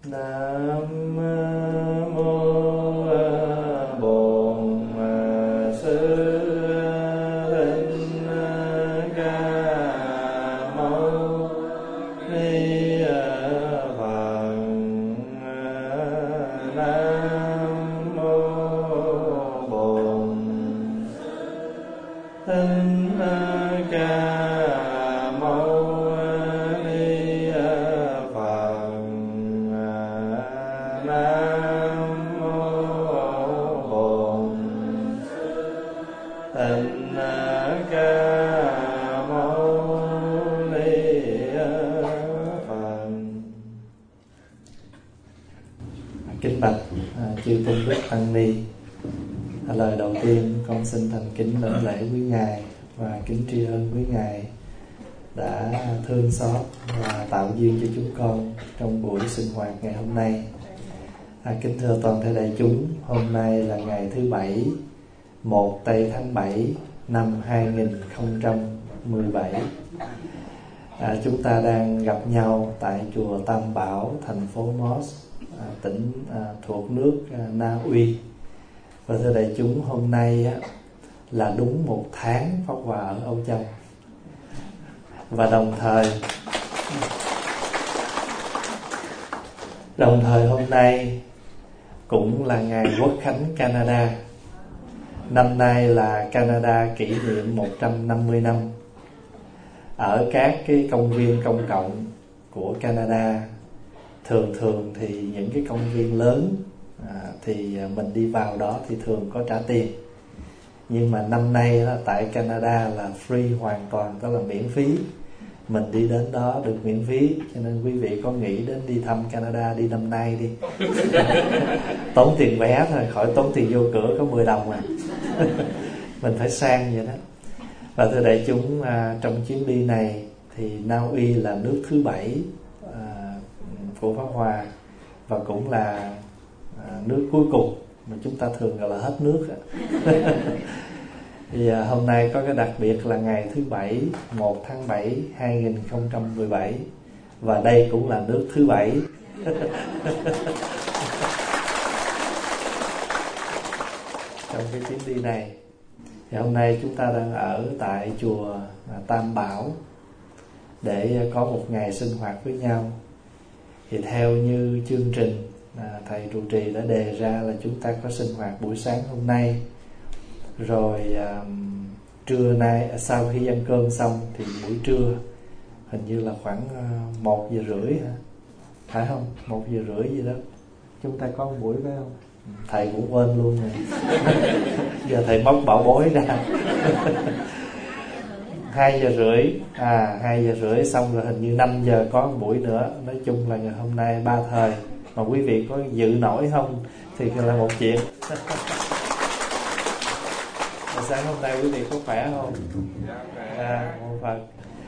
Nam mô Bổn Sư Thích Ca Mâu Ni Phật. Nam mô Bổn Thích Ca Mâu Ni Phật. Nam mô Bổn Thích Ca Mâu Ni Phật. Kính bạch chư tôn đức tăng ni, lời đầu tiên con xin thành kính đảnh lễ quý ngài và kính tri ân quý ngài đã thương xót và tạo duyên cho chúng con trong buổi sinh hoạt ngày hôm nay. Kính thưa toàn thể đại chúng, hôm nay là ngày thứ Bảy, 1 tây tháng 7 năm 2017. Chúng ta đang gặp nhau tại chùa Tam Bảo, thành phố Moss, tỉnh thuộc nước Na Uy. Và thưa đại chúng, hôm nay là đúng 1 tháng Pháp Hòa ở Âu Châu. Và đồng thời hôm nay cũng là ngày Quốc khánh Canada. Năm nay là Canada kỷ niệm 150 năm. Ở các cái công viên công cộng của Canada, thường thì những cái công viên lớn thì mình đi vào đó thì thường có trả tiền. Nhưng mà năm nay tại Canada là free hoàn toàn, tức là miễn phí. Mình đi đến đó được miễn phí. Cho nên quý vị có nghĩ đến đi thăm Canada, đi năm nay đi. Tốn tiền vé thôi, khỏi tốn tiền vô cửa, có 10 đồng mà. Mình phải sang vậy đó. Và thưa đại chúng, trong chuyến đi này thì Na Uy là nước thứ 7 của Pháp Hòa, và cũng là nước cuối cùng mà chúng ta thường gọi là hết nước. Thì hôm nay có cái đặc biệt là ngày thứ Bảy, 1 tháng 7 2017, và đây cũng là nước thứ 7. Trong cái chuyến đi này thì hôm nay chúng ta đang ở tại chùa Tam Bảo để có một ngày sinh hoạt với nhau. Thì theo như chương trình thầy trụ trì đã đề ra là chúng ta có sinh hoạt buổi sáng hôm nay, rồi trưa nay sau khi ăn cơm xong thì buổi trưa hình như là khoảng 1 giờ rưỡi hả? Phải không? 1 giờ rưỡi gì đó chúng ta có một buổi, phải không? Thầy cũng quên luôn rồi. Giờ thầy móc bảo bối ra. 2 giờ rưỡi 2 giờ rưỡi xong rồi hình như 5 giờ có một buổi nữa. Nói chung là ngày hôm nay 3 thời. Mà quý vị có dự nổi không thì là một chuyện. Sáng hôm nay quý vị có khỏe không? Mô Phật.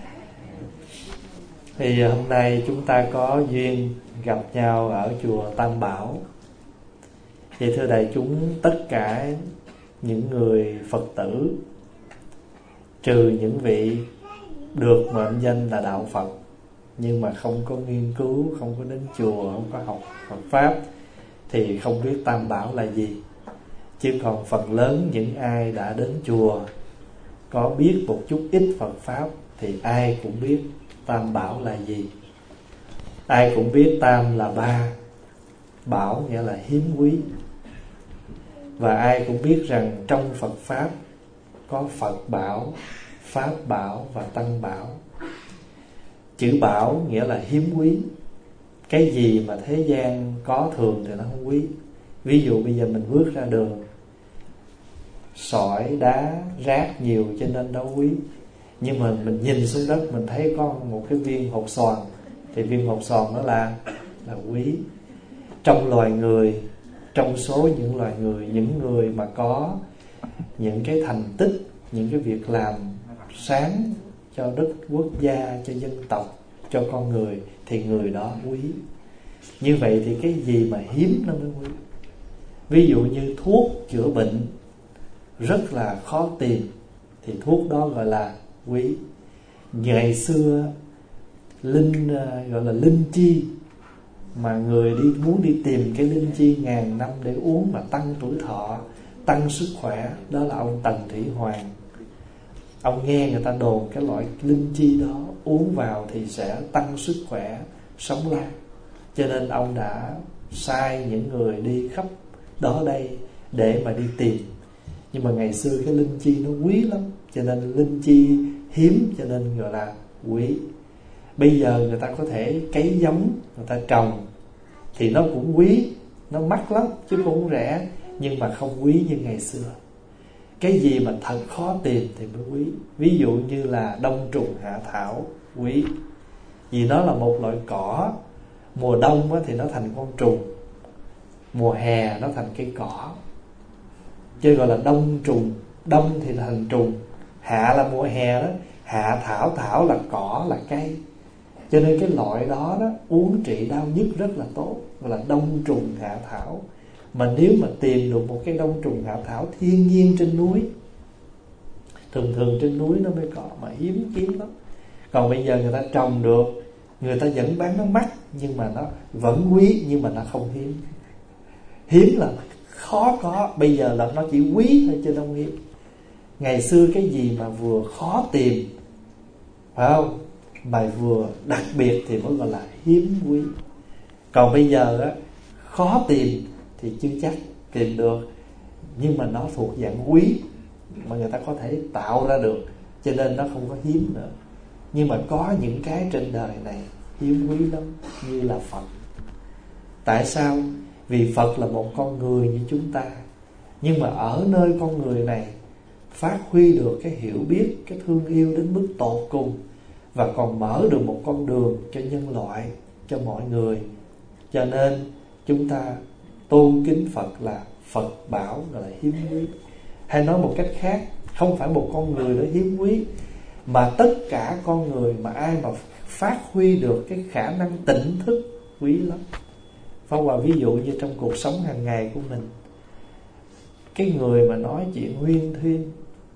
Thì hôm nay chúng ta có duyên gặp nhau ở chùa Tam Bảo. Thì thưa đại chúng, tất cả những người Phật tử, trừ những vị được mệnh danh là đạo Phật nhưng mà không có nghiên cứu, không có đến chùa, không có học Phật Pháp, thì không biết Tam Bảo là gì. Chứ còn phần lớn những ai đã đến chùa, có biết một chút ít Phật Pháp, thì ai cũng biết Tam Bảo là gì. Ai cũng biết Tam là 3, Bảo nghĩa là hiếm quý. Và ai cũng biết rằng trong Phật Pháp có Phật Bảo, Pháp Bảo và Tăng Bảo. Chữ Bảo nghĩa là hiếm quý. Cái gì mà thế gian có thường thì nó không quý. Ví dụ bây giờ mình bước ra đường, sỏi, đá, rác nhiều cho nên đâu quý. Nhưng mà mình nhìn xuống đất mình thấy có một cái viên hột xoàn, thì viên hột xoàn đó là quý. Trong loài người, trong số những loài người, những người mà có những cái thành tích, những cái việc làm sáng cho đất quốc gia, cho dân tộc, cho con người, thì người đó quý. Như vậy thì cái gì mà hiếm nó mới quý. Ví dụ như thuốc chữa bệnh rất là khó tìm, thì thuốc đó gọi là quý. Ngày xưa gọi là linh chi, mà người muốn đi tìm cái linh chi ngàn năm để uống mà tăng tuổi thọ, tăng sức khỏe, đó là ông Tần Thủy Hoàng. Ông nghe người ta đồn cái loại linh chi đó uống vào thì sẽ tăng sức khỏe, sống lâu, cho nên ông đã sai những người đi khắp đó đây để mà đi tìm. Nhưng mà ngày xưa cái linh chi nó quý lắm, cho nên linh chi hiếm, cho nên gọi là quý. Bây giờ người ta có thể cấy giống, người ta trồng thì nó cũng quý, nó mắc lắm chứ cũng không rẻ, nhưng mà không quý như ngày xưa. Cái gì mà thật khó tìm thì mới quý. Ví dụ như là đông trùng hạ thảo quý, vì nó là một loại cỏ. Mùa đông thì nó thành con trùng, mùa hè nó thành cây cỏ, chứ gọi là đông trùng. Đông thì là thành trùng, hạ là mùa hè đó, hạ thảo, thảo là cỏ, là cây. Cho nên cái loại đó uống trị đau nhức rất là tốt, gọi là đông trùng hạ thảo. Mà nếu mà tìm được một cái đông trùng hạ thảo thiên nhiên trên núi, thường trên núi nó mới có, mà hiếm kiếm lắm. Còn bây giờ người ta trồng được, người ta vẫn bán nó mắc, nhưng mà nó vẫn quý, nhưng mà nó không hiếm. Hiếm là khó có, bây giờ là nó chỉ quý thôi chứ không hiếm. Ngày xưa cái gì mà vừa khó tìm, phải không, mà vừa đặc biệt thì mới gọi là hiếm quý. Còn bây giờ khó tìm thì chưa chắc tìm được, nhưng mà nó thuộc dạng quý mà người ta có thể tạo ra được, cho nên nó không có hiếm nữa. Nhưng mà có những cái trên đời này hiếm quý lắm, như là Phật. Tại sao? Vì Phật là một con người như chúng ta, nhưng mà ở nơi con người này phát huy được cái hiểu biết, cái thương yêu đến mức tột cùng, và còn mở được một con đường cho nhân loại, cho mọi người. Cho nên chúng ta tôn kính Phật là Phật bảo, gọi là hiếm quý. Hay nói một cách khác, không phải một con người đó hiếm quý, mà tất cả con người mà ai mà phát huy được cái khả năng tỉnh thức quý lắm. Phong Hòa ví dụ như trong cuộc sống hàng ngày của mình, cái người mà nói chuyện huyên thuyên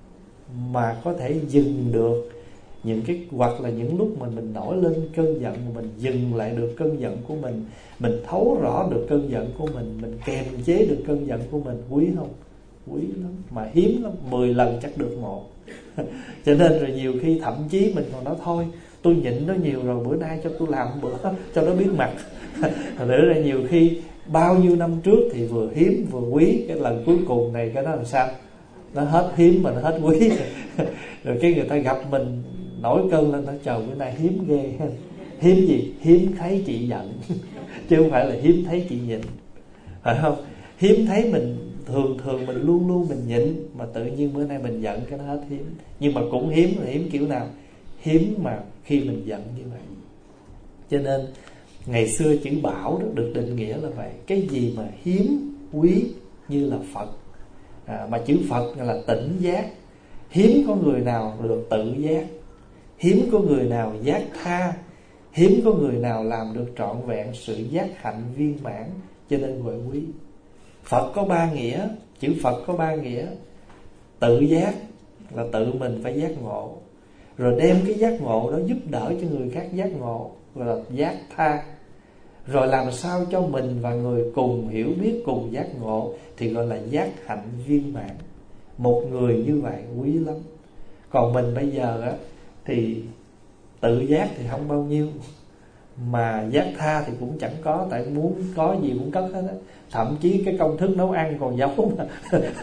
mà có thể dừng được những cái, hoặc là những lúc mà mình nổi lên cơn giận mà mình dừng lại được cơn giận của mình thấu rõ được cơn giận của mình kềm chế được cơn giận của mình, quý không? Quý lắm, mà hiếm lắm, 10 lần chắc được một. Cho nên rồi nhiều khi thậm chí mình còn nói thôi, tôi nhịn nó nhiều rồi, bữa nay cho tôi làm bữa cho nó biết mặt. Thật ra nhiều khi bao nhiêu năm trước thì vừa hiếm vừa quý, cái lần cuối cùng này cái đó làm sao? Nó hết hiếm mà nó hết quý. Rồi cái người ta gặp mình nổi cơn lên, nó trời bữa nay hiếm ghê. Hiếm gì? Hiếm thấy chị giận, chứ không phải là hiếm thấy chị nhịn, phải không? Hiếm thấy mình thường mình luôn luôn mình nhịn, mà tự nhiên bữa nay mình giận cái nó hết hiếm. Nhưng mà cũng hiếm là hiếm kiểu nào? Hiếm mà khi mình giận như vậy. Cho nên ngày xưa chữ bảo đó được định nghĩa là vậy. Cái gì mà hiếm quý như là Phật, mà chữ Phật là tỉnh giác. Hiếm có người nào được tự giác, hiếm có người nào giác tha, hiếm có người nào làm được trọn vẹn sự giác hạnh viên mãn, cho nên gọi quý. Phật có 3 nghĩa, chữ Phật có 3 nghĩa. Tự giác là tự mình phải giác ngộ, rồi đem cái giác ngộ đó giúp đỡ cho người khác giác ngộ, gọi là giác tha. Rồi làm sao cho mình và người cùng hiểu biết, cùng giác ngộ, thì gọi là giác hạnh viên mãn. Một người như vậy quý lắm. Còn mình bây giờ thì tự giác thì không bao nhiêu, mà giác tha thì cũng chẳng có, tại muốn có gì cũng cất hết á. Thậm chí cái công thức nấu ăn còn giấu mà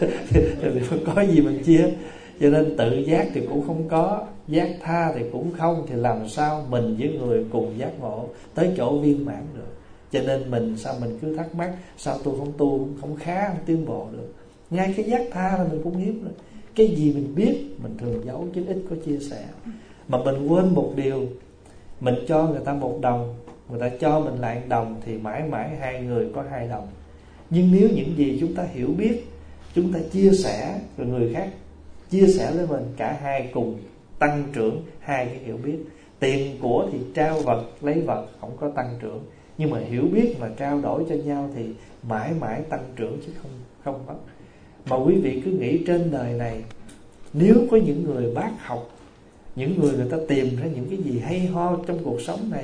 thì có gì mình chia. Cho nên tự giác thì cũng không có, giác tha thì cũng không, thì làm sao mình với người cùng giác ngộ tới chỗ viên mãn được. Cho nên mình sao mình cứ thắc mắc, sao tôi không tu, không khá, không tiến bộ được. Ngay cái giác tha là mình cũng hiếm rồi. Cái gì mình biết mình thường giấu chứ ít có chia sẻ. Mà mình quên một điều, mình cho người ta 1 đồng, người ta cho mình lại 1 đồng, thì mãi mãi hai người có 2 đồng. Nhưng nếu những gì chúng ta hiểu biết, chúng ta chia sẻ, rồi người khác chia sẻ với mình, cả hai cùng tăng trưởng hai cái hiểu biết. Tiền của thì trao vật lấy vật, không có tăng trưởng. Nhưng mà hiểu biết mà trao đổi cho nhau thì mãi mãi tăng trưởng chứ không mất. Mà quý vị cứ nghĩ trên đời này, nếu có những người bác học, những người ta tìm ra những cái gì hay ho trong cuộc sống này,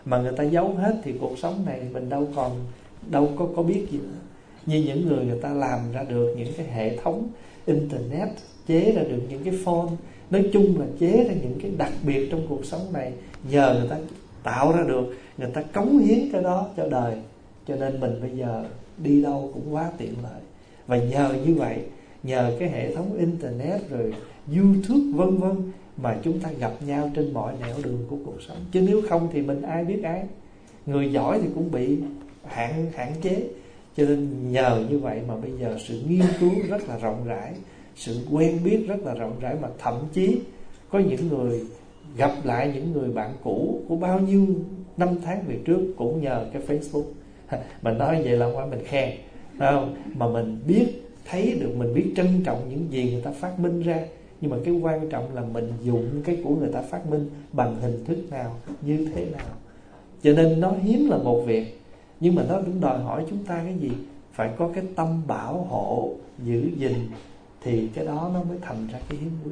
mà người ta giấu hết thì cuộc sống này mình đâu có biết gì nữa. Như những người ta làm ra được những cái hệ thống internet, chế ra được những cái phone, nói chung là chế ra những cái đặc biệt trong cuộc sống này, nhờ người ta tạo ra được, người ta cống hiến cái đó cho đời, cho nên mình bây giờ đi đâu cũng quá tiện lợi. Và nhờ như vậy, nhờ cái hệ thống internet rồi YouTube vân vân mà chúng ta gặp nhau trên mọi nẻo đường của cuộc sống. Chứ nếu không thì mình ai biết ai. Người giỏi thì cũng bị hạn chế. Cho nên nhờ như vậy mà bây giờ sự nghiên cứu rất là rộng rãi, sự quen biết rất là rộng rãi, mà thậm chí có những người gặp lại những người bạn cũ của bao nhiêu năm tháng về trước cũng nhờ cái Facebook. Mình nói vậy là không phải mình khen, phải không? Mà mình biết thấy được, mình biết trân trọng những gì người ta phát minh ra. Nhưng mà cái quan trọng là mình dùng cái của người ta phát minh bằng hình thức nào, như thế nào. Cho nên nó hiếm là một việc, nhưng mà nó cũng đòi hỏi chúng ta cái gì? Phải có cái tâm bảo hộ, giữ gìn, thì cái đó nó mới thành ra cái hiếm quý.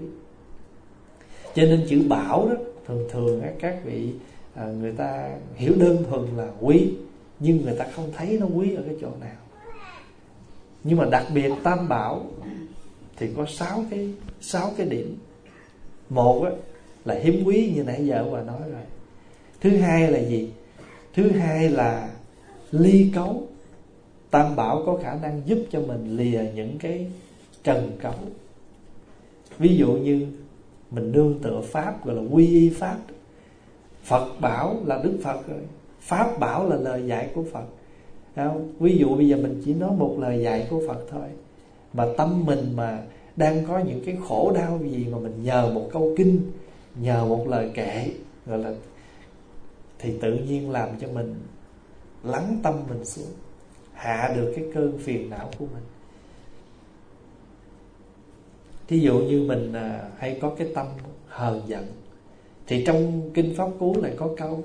Cho nên chữ bảo đó, thường các vị người ta hiểu đơn thuần là quý, nhưng người ta không thấy nó quý ở cái chỗ nào. Nhưng mà đặc biệt tam bảo thì có 6 cái điểm. Một á, là hiếm quý như nãy giờ bà nói rồi. Thứ hai là gì? Thứ hai là ly cấu. Tam bảo có khả năng giúp cho mình lìa những cái trần cấu. Ví dụ như mình nương tựa Pháp, gọi là quy y Pháp. Phật bảo là Đức Phật rồi, Pháp bảo là lời dạy của Phật. Ví dụ bây giờ mình chỉ nói một lời dạy của Phật thôi, mà tâm mình mà đang có những cái khổ đau gì mà mình nhờ một câu kinh, nhờ một lời kệ, gọi là, thì tự nhiên làm cho mình lắng tâm mình xuống, hạ được cái cơn phiền não của mình. Thí dụ như mình hay có cái tâm hờn giận, thì trong Kinh Pháp Cú lại có câu: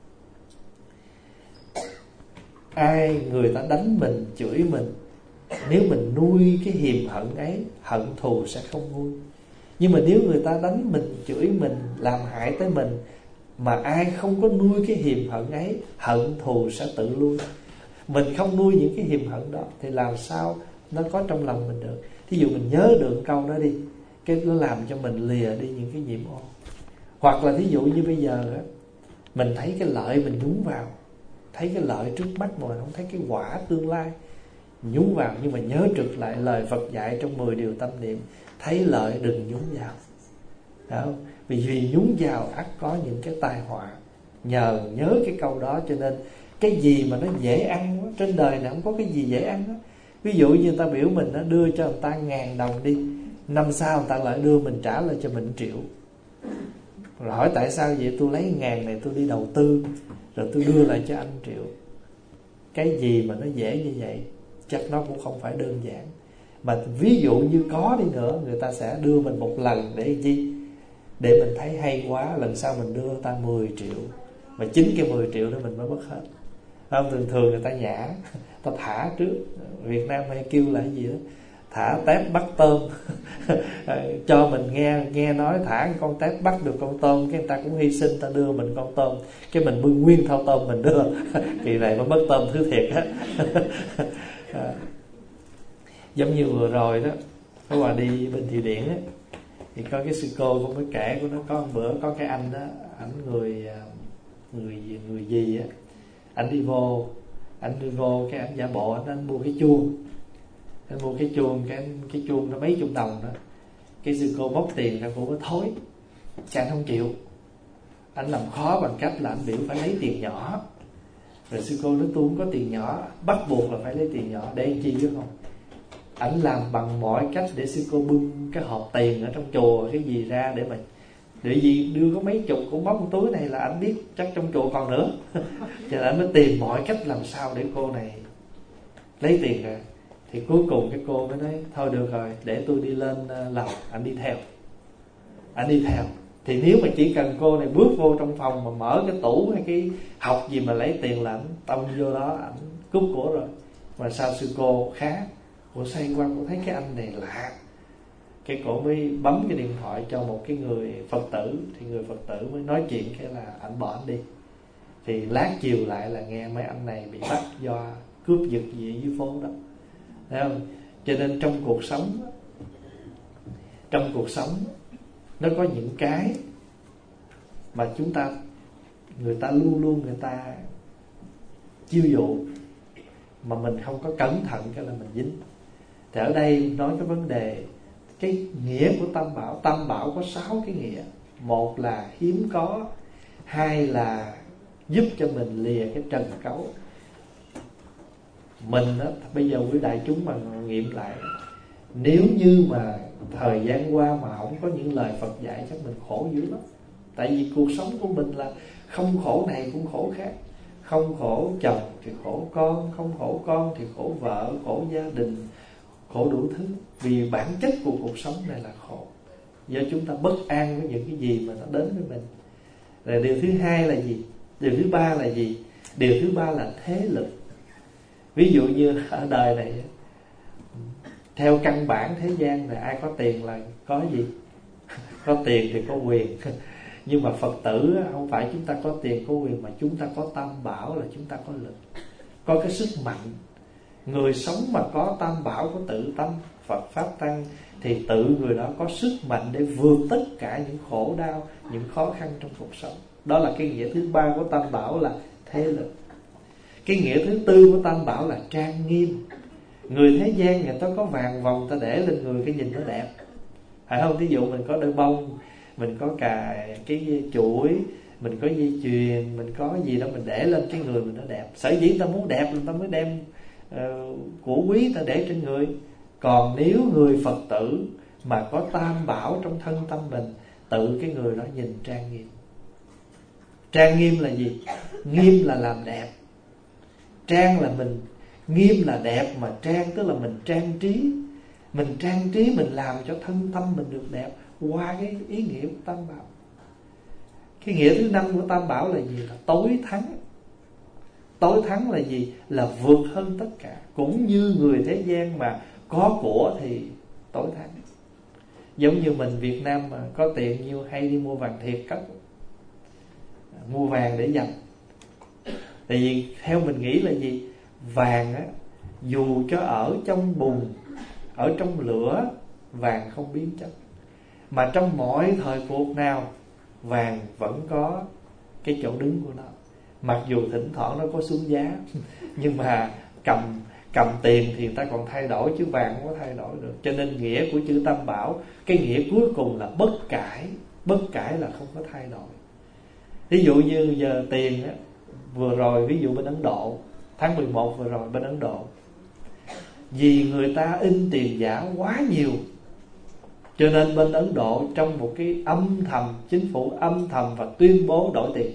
ai người ta đánh mình, chửi mình, nếu mình nuôi cái hiềm hận ấy, hận thù sẽ không nguôi. Nhưng mà nếu người ta đánh mình, chửi mình, làm hại tới mình, mà ai không có nuôi cái hiềm hận ấy, hận thù sẽ tự lui. Mình không nuôi những cái hiềm hận đó thì làm sao nó có trong lòng mình được. Thí dụ mình nhớ được câu đó đi, cái nó làm cho mình lìa đi những cái nhiễm ô. Hoặc là thí dụ như bây giờ á, mình thấy cái lợi mình nhúng vào, thấy cái lợi trước mắt mà mình không thấy cái quả tương lai, nhúng vào. Nhưng mà nhớ trực lại lời Phật dạy trong 10 điều tâm niệm: thấy lợi đừng nhúng vào. Đó. Vì nhúng vào ắt có những cái tai họa. Nhờ nhớ cái câu đó cho nên cái gì mà nó dễ ăn quá, trên đời này không có cái gì dễ ăn đó. Ví dụ như người ta biểu mình nó đưa cho người ta 1.000 đồng đi, năm sau người ta lại đưa mình trả lại cho mình 1 triệu. Rồi hỏi tại sao vậy? Tôi lấy 1.000 này tôi đi đầu tư, rồi tôi đưa lại cho anh 1 triệu. Cái gì mà nó dễ như vậy chắc nó cũng không phải đơn giản. Mà ví dụ như có đi nữa, người ta sẽ đưa mình một lần để chi? Để mình thấy hay quá, lần sau mình đưa ta 10 triệu. Mà chính cái 10 triệu đó mình mới mất hết. Thường người ta nhả, ta thả trước. Việt Nam hay kêu là cái gì đó, thả tép bắt tôm. Cho mình nghe nói thả con tép bắt được con tôm, cái người ta cũng hy sinh, ta đưa mình con tôm, cái mình bưng nguyên thau tôm mình đưa. Kỳ này mới mất tôm thứ thiệt á. Giống như vừa rồi đó, có bà đi bên Thụy Điển á, thì có cái sư cô cũng mới kể của nó, có một bữa có cái anh đó, ảnh người gì á, ảnh đi vô cái ảnh giả bộ anh mua cái chuông. Anh mua cái chuông nó mấy chục đồng đó. Cái sư cô móc tiền ra, cô mới thối, cái anh không chịu. Anh làm khó bằng cách là anh biểu phải lấy tiền nhỏ. Rồi sư cô nói tôi không có tiền nhỏ, bắt buộc là phải lấy tiền nhỏ. Để anh chi chứ không. Ảnh làm bằng mọi cách để sư cô bưng cái hộp tiền ở trong chùa cái gì ra để gì đưa có mấy chục, cũng bóc một túi này là anh biết chắc trong chùa còn nữa. Cho nên anh mới tìm mọi cách làm sao để cô này lấy tiền ra. Thì cuối cùng cái cô mới nói thôi được rồi, để tôi đi lên lầu, anh đi theo. Thì nếu mà chỉ cần cô này bước vô trong phòng mà mở cái tủ hay cái học gì mà lấy tiền là ảnh tông vô đó, ảnh cướp của rồi. Mà sao sư cô khá, cô xoay qua cô thấy cái anh này lạ, cái cổ mới bấm cái điện thoại cho một cái người Phật tử. Thì người Phật tử mới nói chuyện cái là ảnh bỏ anh đi. Thì lát chiều lại là nghe mấy anh này bị bắt do cướp giật gì ở dưới phố đó, thấy không? Cho nên trong cuộc sống nó có những cái mà người ta luôn người ta chiêu dụ, mà mình không có cẩn thận cái là mình dính. Thì ở đây nói cái vấn đề cái nghĩa của tam bảo. Tam bảo có 6 cái nghĩa. Một là hiếm có, hai là giúp cho mình lìa cái trần cấu. Mình á, bây giờ quý đại chúng mà nghiệm lại, nếu như mà thời gian qua mà không có những lời Phật dạy chắc mình khổ dữ lắm. Tại vì cuộc sống của mình là không khổ này cũng khổ khác. Không khổ chồng thì khổ con, không khổ con thì khổ vợ, khổ gia đình, khổ đủ thứ. Vì bản chất của cuộc sống này là khổ, do chúng ta bất an với những cái gì mà nó đến với mình. Rồi điều thứ hai là gì? Điều thứ ba là gì? Điều thứ ba là thế lực. Ví dụ như ở đời này, theo căn bản thế gian là ai có tiền là có gì? Có tiền thì có quyền. Nhưng mà Phật tử không phải chúng ta có tiền có quyền, mà chúng ta có tam bảo là chúng ta có lực, có cái sức mạnh. Người sống mà có tam bảo, có tự tâm Phật Pháp Tăng, thì tự người đó có sức mạnh để vượt tất cả những khổ đau, những khó khăn trong cuộc sống. Đó là cái nghĩa thứ ba của tam bảo là thế lực. Cái nghĩa thứ tư của tam bảo là trang nghiêm. Người thế gian người ta có vàng vòng ta để lên người cái nhìn nó đẹp, phải không? Ví dụ mình có đôi bông, mình có cả cái chuỗi, mình có dây chuyền, mình có gì đó mình để lên cái người mình nó đẹp. Sở dĩ người ta muốn đẹp người ta mới đem của quý ta để trên người. Còn nếu người Phật tử mà có tam bảo trong thân tâm mình, tự cái người đó nhìn trang nghiêm. Trang nghiêm là gì? Nghiêm là làm đẹp. Trang là mình, nghiêm là đẹp, mà trang tức là mình trang trí. Mình trang trí, mình làm cho thân tâm mình được đẹp qua cái ý nghĩa của tam bảo. Cái nghĩa thứ năm của tam bảo là gì? Là tối thắng. Tối thắng là gì? Là vượt hơn tất cả. Cũng như người thế gian mà có của thì tối thắng. Giống như mình Việt Nam mà có tiền nhiêu hay đi mua vàng thiệt cất, mua vàng để dành. Tại vì theo mình nghĩ là gì? Vàng á, dù cho ở trong bùn, ở trong lửa, vàng không biến chất. Mà trong mọi thời cuộc nào, vàng vẫn có cái chỗ đứng của nó. Mặc dù thỉnh thoảng nó có xuống giá, nhưng mà cầm tiền thì người ta còn thay đổi, chứ vàng không có thay đổi được. Cho nên nghĩa của chữ tam bảo, cái nghĩa cuối cùng là bất cải. Bất cải là không có thay đổi. Ví dụ như giờ tiền á, vừa rồi ví dụ bên Ấn Độ, tháng 11 vừa rồi bên Ấn Độ, vì người ta in tiền giả quá nhiều, cho nên bên Ấn Độ trong một cái âm thầm, chính phủ âm thầm và tuyên bố đổi tiền.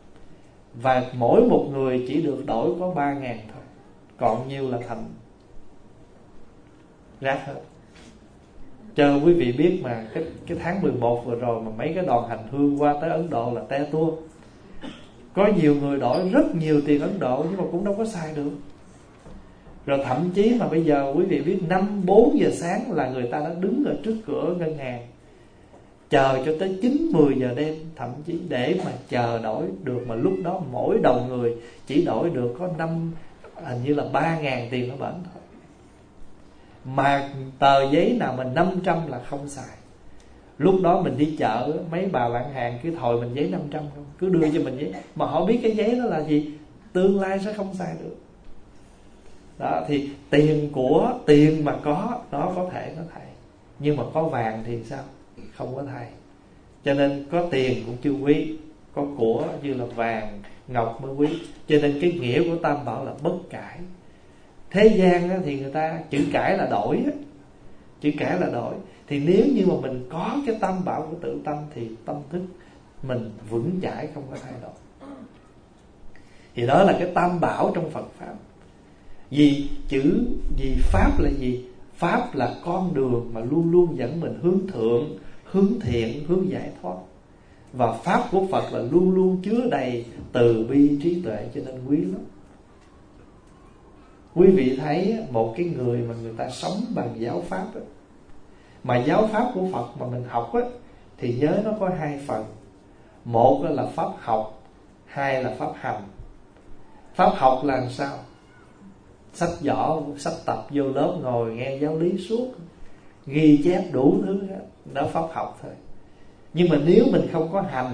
Và mỗi một người chỉ được đổi có 3.000 thôi, còn nhiều là thành rác hết. Cho quý vị biết mà cái tháng 11 vừa rồi mà mấy cái đoàn hành hương qua tới Ấn Độ là te tua. Có nhiều người đổi rất nhiều tiền Ấn Độ nhưng mà cũng đâu có xài được. Rồi thậm chí mà bây giờ quý vị biết 5-4 giờ sáng là người ta đã đứng ở trước cửa ngân hàng, chờ cho tới 9-10 giờ đêm thậm chí để mà chờ đổi được. Mà lúc đó mỗi đầu người chỉ đổi được có hình như là 3.000 tiền nó bển thôi. Mà tờ giấy nào mình 500 là không xài. Lúc đó mình đi chợ, mấy bà bán hàng cứ thòi mình giấy 500 không, cứ đưa cho mình giấy. Mà họ biết cái giấy đó là gì? Tương lai sẽ không xài được. Đó, thì tiền mà có, nó có thể nó thay. Nhưng mà có vàng thì sao? Không có thay. Cho nên có tiền cũng chưa quý, có của như là vàng, ngọc mới quý. Cho nên cái nghĩa của tam bảo là bất cải. Thế gian thì người ta chữ cải là đổi, chữ cải là đổi. Thì nếu như mà mình có cái tam bảo của tự tâm thì tâm thức mình vững chãi, không có thay đổi. Thì đó là cái tam bảo trong Phật Pháp. Vì Pháp là gì? Pháp là con đường mà luôn luôn dẫn mình hướng thượng, hướng thiện, hướng giải thoát. Và Pháp của Phật là luôn luôn chứa đầy từ bi trí tuệ, cho nên quý lắm. Quý vị thấy một cái người mà người ta sống bằng giáo Pháp ấy, mà giáo Pháp của Phật mà mình học ấy, thì nhớ nó có 2 phần. Một là Pháp học, hai là pháp hành. Pháp học là làm sao? Sách vở, sách tập, vô lớp ngồi nghe giáo lý suốt, ghi chép đủ thứ hết, đó pháp học thôi. Nhưng mà nếu mình không có hành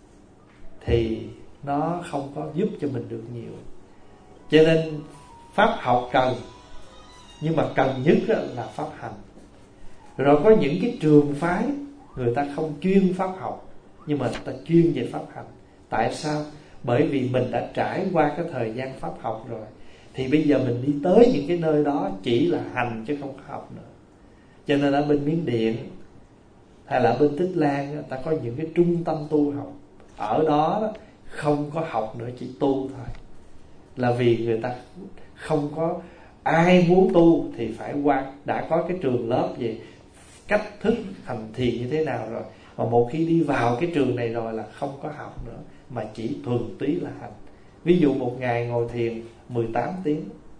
thì nó không có giúp cho mình được nhiều. Cho nên pháp học cần, nhưng mà cần nhất là pháp hành. Rồi có những cái trường phái người ta không chuyên pháp học, nhưng mà người ta chuyên về pháp hành. Tại sao? Bởi vì mình đã trải qua cái thời gian pháp học rồi, thì bây giờ mình đi tới những cái nơi đó chỉ là hành chứ không có học nữa. Cho nên ở bên Miến Điện hay là ở bên Tích Lan, người ta có những cái trung tâm tu học. Ở đó không có học nữa, chỉ tu thôi. Là vì người ta không có ai muốn tu thì phải qua, đã có cái trường lớp về cách thức hành thiền như thế nào rồi. Mà một khi đi vào cái trường này rồi là không có học nữa, mà chỉ thuần túy là hành. Ví dụ một ngày ngồi thiền 18 tiếng,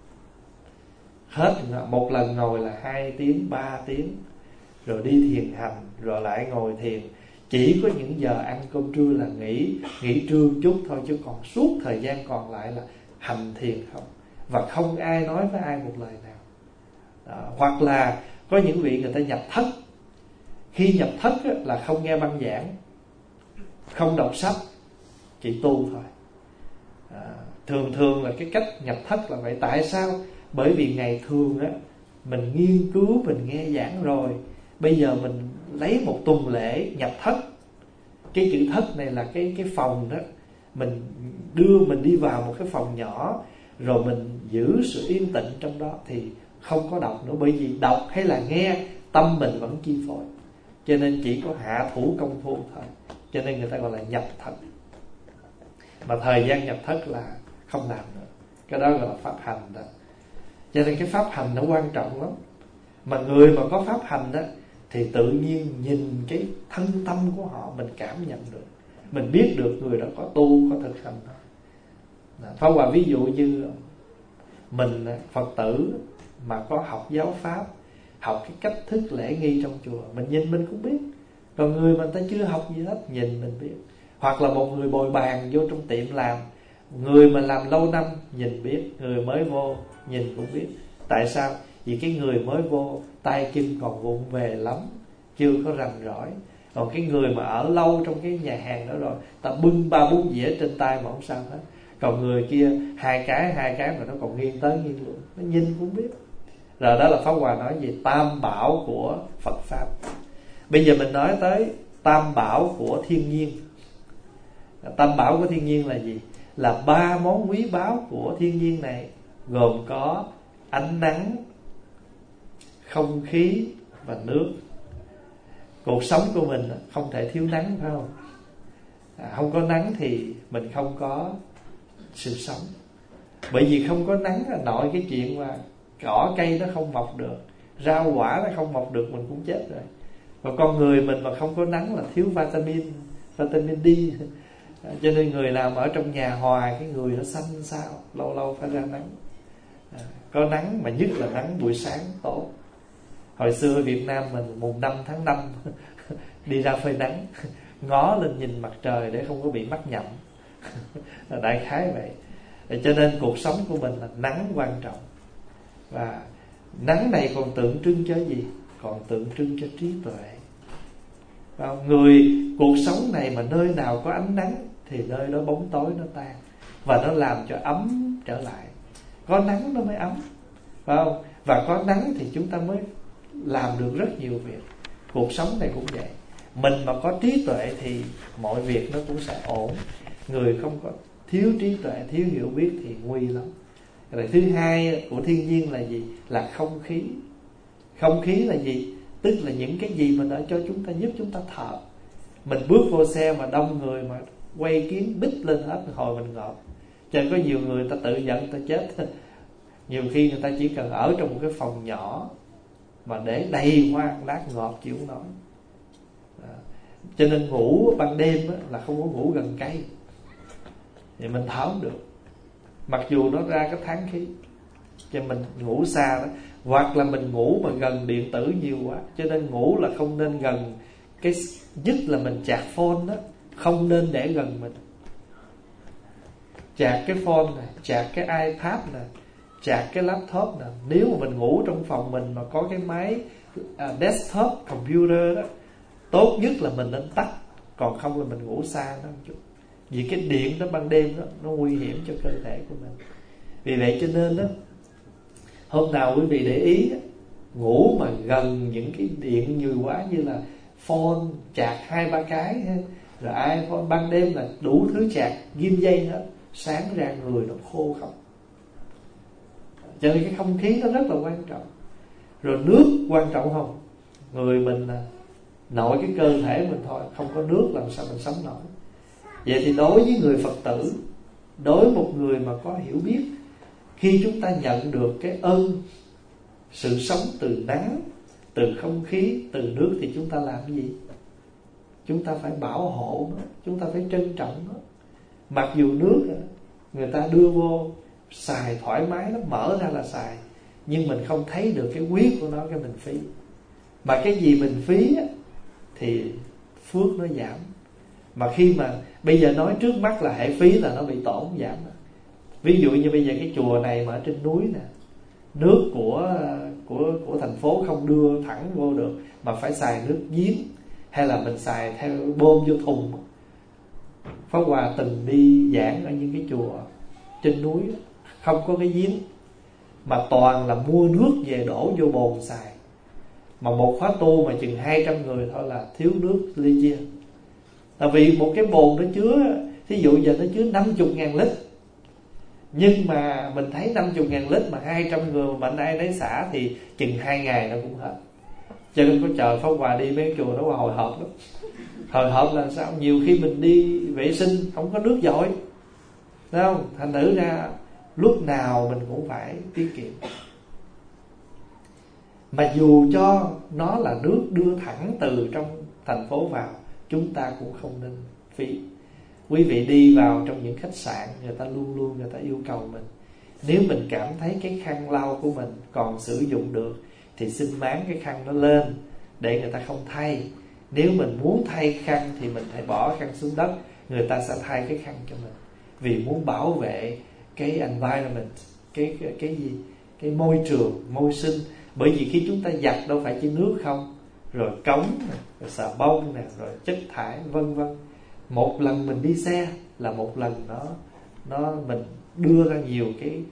hết một lần ngồi là 2 tiếng, 3 tiếng, rồi đi thiền hành, rồi lại ngồi thiền. Chỉ có những giờ ăn cơm trưa là nghỉ trưa chút thôi, chứ còn suốt thời gian còn lại là hành thiền không. Và không ai nói với ai một lời nào đó. Hoặc là có những vị người ta nhập thất. Khi nhập thất là không nghe băng giảng, không đọc sách, chỉ tu thôi. Thường là cái cách nhập thất là vậy. Tại sao? Bởi vì ngày thường mình nghiên cứu, mình nghe giảng rồi, bây giờ mình lấy một tuần lễ nhập thất. Cái chữ thất này là cái phòng đó. Mình đưa mình đi vào một cái phòng nhỏ, rồi mình giữ sự yên tĩnh trong đó, thì không có đọc nữa. Bởi vì đọc hay là nghe, tâm mình vẫn chi phối. Cho nên chỉ có hạ thủ công phu thôi. Cho nên người ta gọi là nhập thất. Mà thời gian nhập thất là không làm nữa. Cái đó gọi là pháp hành đó. Cho nên cái pháp hành nó quan trọng lắm. Mà người mà có pháp hành đó thì tự nhiên nhìn cái thân tâm của họ, mình cảm nhận được, mình biết được người đó có tu, có thực hành đó. Pháp Hòa ví dụ như mình Phật tử mà có học giáo pháp, học cái cách thức lễ nghi trong chùa, mình nhìn mình cũng biết. Còn người mà người ta chưa học gì hết, nhìn mình biết. Hoặc là một người bồi bàn vô trong tiệm làm, người mà làm lâu năm nhìn biết, người mới vô nhìn cũng biết. Tại sao? Vì cái người mới vô tay chân còn vụng về lắm, chưa có rành rỏi. Còn cái người mà ở lâu trong cái nhà hàng đó rồi, ta bưng 3-4 dĩa trên tay mà không sao hết. Còn người kia hai cái mà nó còn nghiêng tới nghiêng luôn, nó nhìn cũng biết. Rồi đó là Pháp Hòa nói về tam bảo của Phật Pháp. Bây giờ mình nói tới tam bảo của thiên nhiên. Tam bảo của thiên nhiên là gì? Là 3 món quý báu của thiên nhiên này, gồm có ánh nắng, không khí và nước. Cuộc sống của mình không thể thiếu nắng, phải không? Không có nắng thì mình không có sự sống. Bởi vì không có nắng là nội cái chuyện mà cỏ cây nó không mọc được, rau quả nó không mọc được, mình cũng chết rồi. Và con người mình mà không có nắng là thiếu vitamin D. Cho nên người nào mà ở trong nhà hoài, cái người nó xanh xao, lâu lâu phải ra nắng. Có nắng, mà nhất là nắng buổi sáng tốt. Hồi xưa ở Việt Nam mình mùng 5 tháng 5 đi ra phơi nắng, ngó lên nhìn mặt trời để không có bị mắc nhậm. Đại khái vậy. Cho nên cuộc sống của mình là nắng quan trọng. Và nắng này còn tượng trưng cho gì? Còn tượng trưng cho trí tuệ. Người cuộc sống này mà nơi nào có ánh nắng thì nơi đó bóng tối nó tan, và nó làm cho ấm trở lại. Có nắng nó mới ấm, phải không? Và có nắng thì chúng ta mới làm được rất nhiều việc. Cuộc sống này cũng vậy. Mình mà có trí tuệ thì mọi việc nó cũng sẽ ổn. Người không có thiếu trí tuệ, thiếu hiểu biết thì nguy lắm. Rồi thứ hai của thiên nhiên là gì? Là không khí. Không khí là gì? Tức là những cái gì mà đã cho chúng ta, giúp chúng ta thở. Mình bước vô xe mà đông người mà quay kiến bít lên hết, hồi mình ngợp. Cho nên có nhiều người ta tự giận ta chết. Nhiều khi người ta chỉ cần ở trong một cái phòng nhỏ mà để đầy hoa lát ngọt chịu không nổi. Cho nên ngủ ban đêm là không có ngủ gần cây thì mình thở không được, mặc dù nó ra cái tháng khí. Cho mình ngủ xa đó. Hoặc là mình ngủ mà gần điện tử nhiều quá. Cho nên ngủ là không nên gần cái, nhất là mình chạc phone đó, không nên để gần mình. chạc cái phone này, chạc cái iPad này, chạc cái laptop này. Nếu mà mình ngủ trong phòng mình mà có cái máy desktop computer đó, tốt nhất là mình nên tắt, còn không là mình ngủ xa nó một chút. Vì cái điện đó ban đêm đó, nó nguy hiểm cho cơ thể của mình. Vì vậy cho nên đó, hôm nào quý vị để ý đó, ngủ mà gần những cái điện nhiều quá, như là phone chạc 2-3 cái ha, rồi iPhone, ban đêm là đủ thứ chạc ghim dây hết, sáng ra người nó khô không. Cho nên cái không khí nó rất là quan trọng. Rồi nước quan trọng không? Người mình là nội cái cơ thể mình thôi, không có nước làm sao mình sống nổi. Vậy thì đối với người Phật tử, đối với một người mà có hiểu biết, khi chúng ta nhận được cái ơn sự sống từ nắng, từ không khí, từ nước, thì chúng ta làm cái gì? Chúng ta phải bảo hộ nó, chúng ta phải trân trọng nó. Mặc dù nước người ta đưa vô xài thoải mái lắm, mở ra là xài, nhưng mình không thấy được cái huyết của nó, cái mình phí. Mà cái gì mình phí thì phước nó giảm. Mà khi mà bây giờ nói trước mắt là hệ phí là nó bị tổn giảm. Ví dụ như bây giờ cái chùa này mà ở trên núi nè, nước của thành phố không đưa thẳng vô được, mà phải xài nước giếng, hay là mình xài theo bơm vô thùng. Pháp Hòa từng đi giảng ở những cái chùa trên núi không có cái giếng, mà toàn là mua nước về đổ vô bồn xài. Mà một khóa tu mà chừng 200 người thôi là thiếu nước ly chia. Tại vì một cái bồn nó chứa, thí dụ giờ nó chứa 50.000 lít, nhưng mà mình thấy 50.000 lít mà 200 người mà mạnh ai nấy xả thì chừng 2 ngày nó cũng hết. Cho nên có chờ Pháp Hòa đi mấy chùa nó hồi hộp lắm. Hồi hộp là sao? Nhiều khi mình đi vệ sinh không có nước dội, thấy không? Thành thử ra lúc nào mình cũng phải tiết kiệm. Mà dù cho nó là nước đưa thẳng từ trong thành phố vào, chúng ta cũng không nên phí. Quý vị đi vào trong những khách sạn, người ta luôn luôn người ta yêu cầu mình, nếu mình cảm thấy cái khăn lau của mình còn sử dụng được thì xin máng cái khăn nó lên để người ta không thay. Nếu mình muốn thay khăn thì mình phải bỏ khăn xuống đất, người ta sẽ thay cái khăn cho mình. Vì muốn bảo vệ cái environment, cái gì? Cái môi trường, môi sinh. Bởi vì khi chúng ta giặt đâu phải chỉ nước không, rồi cống này, rồi xà bông này, rồi chất thải vân vân. Một lần mình đi xe là một lần nó mình đưa ra nhiều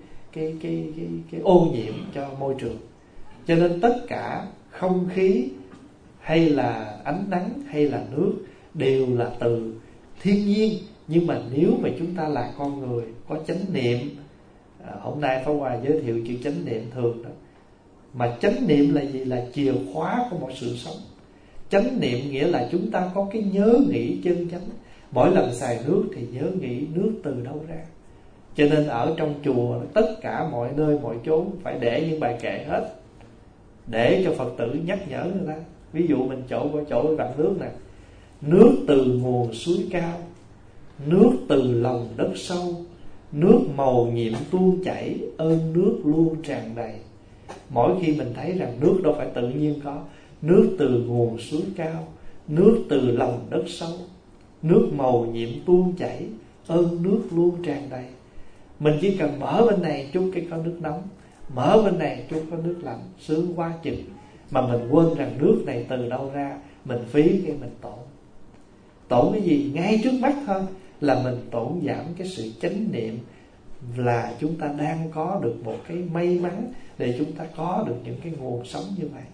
cái ô nhiễm cho môi trường. Cho nên tất cả không khí hay là ánh nắng hay là nước đều là từ thiên nhiên. Nhưng mà nếu mà chúng ta là con người có chánh niệm, hôm nay Pháp Hòa giới thiệu chữ chánh niệm thường đó. Mà chánh niệm là gì? Là chìa khóa của một sự sống. Chánh niệm nghĩa là chúng ta có cái nhớ nghĩ chân chánh. Mỗi lần xài nước thì nhớ nghĩ nước từ đâu ra. Cho nên ở trong chùa, tất cả mọi nơi mọi chốn phải để những bài kệ hết, để cho Phật tử nhắc nhở người ta. Ví dụ mình chỗ vặn nước nè: nước từ nguồn suối cao, nước từ lòng đất sâu, nước màu nhiệm tuôn chảy, ơn nước luôn tràn đầy. Mỗi khi mình thấy rằng nước đâu phải tự nhiên có, nước từ nguồn suối cao, nước từ lòng đất sâu, nước màu nhiệm tuôn chảy, ơn nước luôn tràn đầy. Mình chỉ cần mở bên này chút cái có nước nóng, mở bên này chút có nước lạnh, sướng quá chừng. Mà mình quên rằng nước này từ đâu ra, mình phí cái mình tổn. Tổn cái gì? Ngay trước mắt thôi là mình tổn giảm cái sự chánh niệm, là chúng ta đang có được một cái may mắn để chúng ta có được những cái nguồn sống như vậy.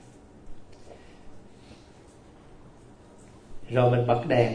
Rồi mình bật đèn,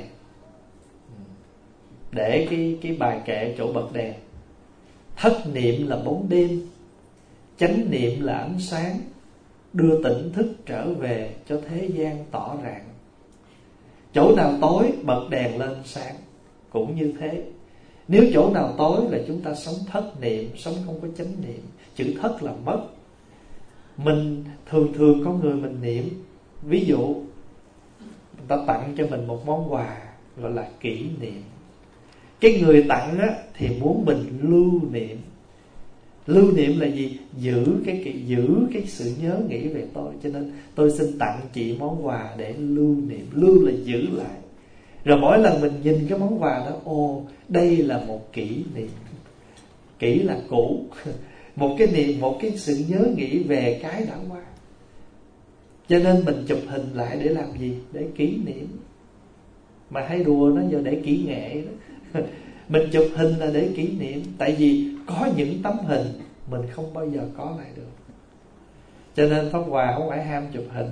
để cái bài kệ chỗ bật đèn: thất niệm là bóng đêm, chánh niệm là ánh sáng, đưa tỉnh thức trở về cho thế gian tỏ rạng. Chỗ nào tối bật đèn lên sáng, cũng như thế. Nếu chỗ nào tối là chúng ta sống thất niệm, sống không có chánh niệm. Chữ thất là mất. Mình thường có người mình niệm, ví dụ người ta tặng cho mình một món quà gọi là kỷ niệm. Cái người tặng á, thì muốn mình lưu niệm. Lưu niệm là gì? Giữ cái sự nhớ nghĩ về tôi. Cho nên tôi xin tặng chị món quà để lưu niệm. Lưu là giữ lại. Rồi mỗi lần mình nhìn cái món quà đó, ồ, đây là một kỷ niệm. kỷ là cũ. Một cái niệm, một cái sự nhớ nghĩ về cái đã qua. Cho nên mình chụp hình lại để làm gì? Để kỷ niệm. Mà hay đùa nó giờ để kỹ nghệ đó. Mình chụp hình là để kỷ niệm. Tại vì có những tấm hình mình không bao giờ có lại được. Cho nên Pháp Hòa không phải ham chụp hình.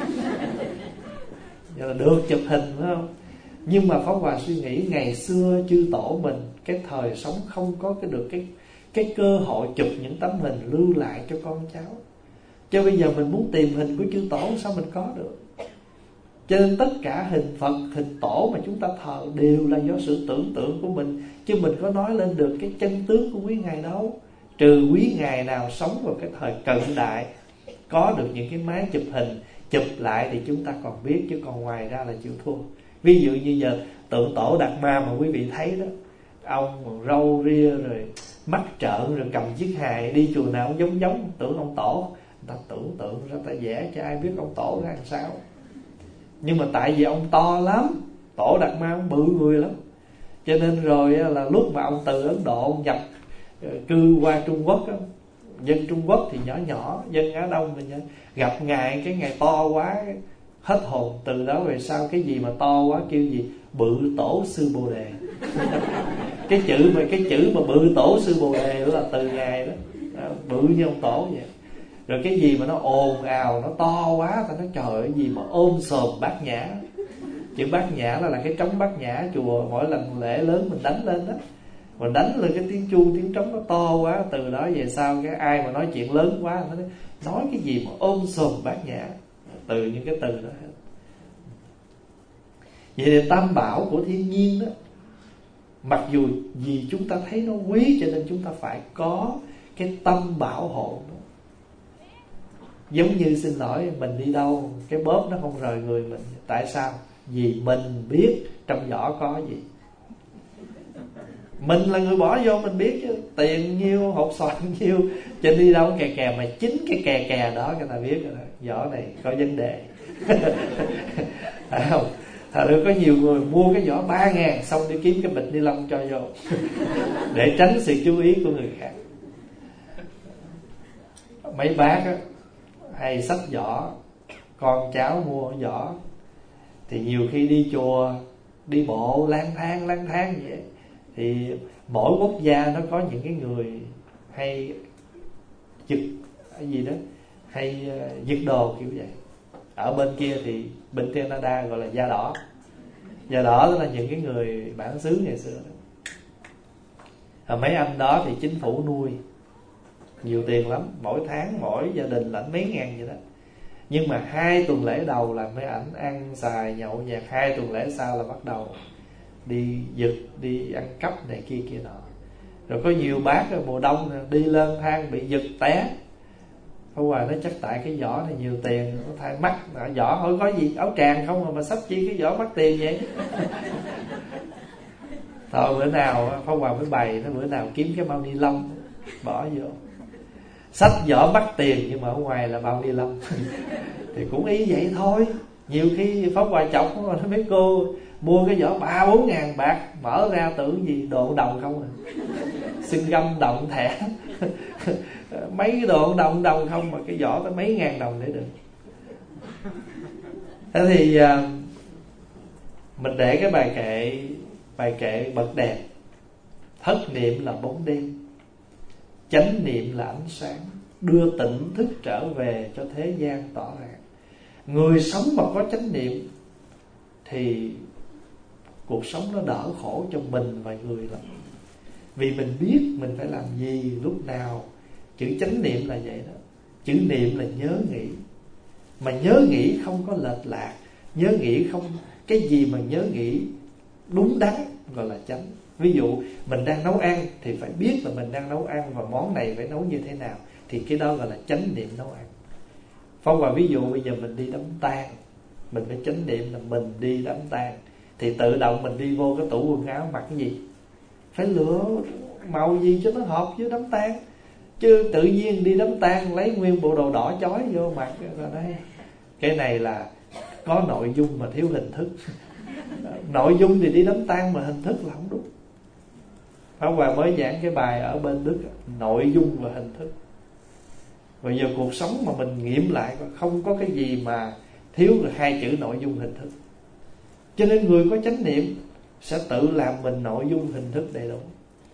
Giờ là được chụp hình phải không? Nhưng mà Pháp Hòa suy nghĩ ngày xưa chư tổ mình, cái thời sống không có được cái cơ hội chụp những tấm hình lưu lại cho con cháu. Cho bây giờ mình muốn tìm hình của chư tổ sao mình có được? Cho nên tất cả hình Phật, hình tổ mà chúng ta thờ đều là do sự tưởng tượng của mình, chứ mình có nói lên được cái chân tướng của quý ngài đâu. Trừ quý ngài nào sống vào cái thời cận đại, có được những cái máy chụp hình, chụp lại thì chúng ta còn biết, chứ còn ngoài ra là chịu thua. Ví dụ như giờ tượng tổ Đạt Ma mà quý vị thấy đó, ông râu ria rồi mắt trợn rồi cầm chiếc hài, đi chùa nào cũng giống tưởng ông tổ. Người ta tưởng tượng ra, ta vẽ cho ai biết ông tổ ra làm sao. Nhưng mà tại vì ông to lắm, tổ Đạt Ma ông bự người lắm, cho nên rồi là lúc mà ông từ Ấn Độ ông nhập cư qua Trung Quốc đó, dân Trung Quốc thì nhỏ nhỏ, dân Á Đông thì gặp ngài, cái ngài to quá hết hồn. Từ đó về sau cái gì mà to quá kêu gì? Bự tổ sư Bồ Đề. cái chữ mà bự tổ sư Bồ Đề đó là từ ngài đó, bự như ông tổ vậy. Rồi cái gì mà nó ồn ào, nó to quá, ta nói trời ơi, gì mà ôm sòm Bát Nhã. Chữ Bát Nhã là cái trống Bát Nhã chùa mỗi lần lễ lớn mình đánh lên đó. Mình đánh lên cái tiếng chuông, tiếng trống nó to quá. Từ đó về sau cái ai mà nói chuyện lớn quá, nó nói cái gì mà ôm sòm Bát Nhã. Từ những cái từ đó hết. Vậy thì tam bảo của thiên nhiên đó, mặc dù vì chúng ta thấy nó quý, cho nên chúng ta phải có cái tâm bảo hộ đó. Giống như xin lỗi, mình đi đâu cái bóp nó không rời người mình. Tại sao? Vì mình biết trong giỏ có gì. Mình là người bỏ vô mình biết chứ. Tiền nhiêu, hột xoàn nhiêu, cho đi đâu kè kè. Mà chính cái kè kè đó người ta biết rồi đó. Giỏ này có vấn đề. Phải không? Thật ra có nhiều người mua cái giỏ 3.000 xong đi kiếm cái bịch ni lông cho vô để tránh sự chú ý của người khác. Mấy bác á hay xách giỏ, con cháu mua giỏ thì nhiều khi đi chùa, đi bộ lang thang vậy. Thì mỗi quốc gia nó có những cái người hay giật cái gì đó, hay giật đồ kiểu vậy. Ở bên kia thì bên Canada gọi là da đỏ. Da đỏ đó là những cái người bản xứ ngày xưa đó. Mấy anh đó thì chính phủ nuôi nhiều tiền lắm, mỗi tháng mỗi gia đình lãnh mấy ngàn vậy đó. Nhưng mà 2 tuần lễ đầu là mấy ảnh ăn xài nhậu nhẹt, 2 tuần lễ sau là bắt đầu đi giật, đi ăn cắp này kia nọ. Rồi có nhiều bác ở mùa đông đi lên thang bị giật té. Pháp Hòa nói chắc tại cái giỏ này nhiều tiền, nó thay mắc. Giỏ hỏi có gì, áo tràng không mà sắp chi cái giỏ mắc tiền vậy. Thôi bữa nào Pháp Hòa mới bày nó, bữa nào kiếm cái bao ni lông bỏ vô. Sách giỏ mắc tiền nhưng mà ở ngoài là bao ni lông. Thì cũng ý vậy thôi. Nhiều khi Pháp Hòa chọc nó mấy cô mua cái giỏ 3-4 ngàn bạc, mở ra tưởng gì đồ đồng không à. Xin găm đồng thẻ. Mấy cái đồ đồng không mà cái giỏ tới mấy ngàn đồng để được. Thế thì mình để cái bài kệ bật đèn. Thất niệm là bóng đêm, chánh niệm là ánh sáng, đưa tỉnh thức trở về cho thế gian tỏ ràng. Người sống mà có chánh niệm thì cuộc sống nó đỡ khổ cho mình và người lắm. Vì mình biết mình phải làm gì lúc nào. Chữ chánh niệm là vậy đó. Chữ niệm là nhớ nghĩ. Mà nhớ nghĩ không có lệch lạc. Nhớ nghĩ không, cái gì mà nhớ nghĩ đúng đắn gọi là chánh. Ví dụ mình đang nấu ăn thì phải biết là mình đang nấu ăn, và món này phải nấu như thế nào, thì cái đó gọi là chánh niệm nấu ăn. Phong vào ví dụ bây giờ mình đi đám tang, mình phải chánh niệm là mình đi đám tang, thì tự động mình đi vô cái tủ quần áo mặc cái gì, phải lựa màu gì cho nó hợp với đám tang. Chứ tự nhiên đi đám tang lấy nguyên bộ đồ đỏ chói vô mặc rồi đây. Cái này là có nội dung mà thiếu hình thức. Nội dung thì đi đám tang mà hình thức là không đúng. Pháp Hòa mới giảng cái bài ở bên Đức, nội dung và hình thức. Bây giờ cuộc sống mà mình nghiệm lại, không có cái gì mà thiếu là hai chữ nội dung hình thức. Cho nên người có chánh niệm sẽ tự làm mình nội dung hình thức đầy đủ.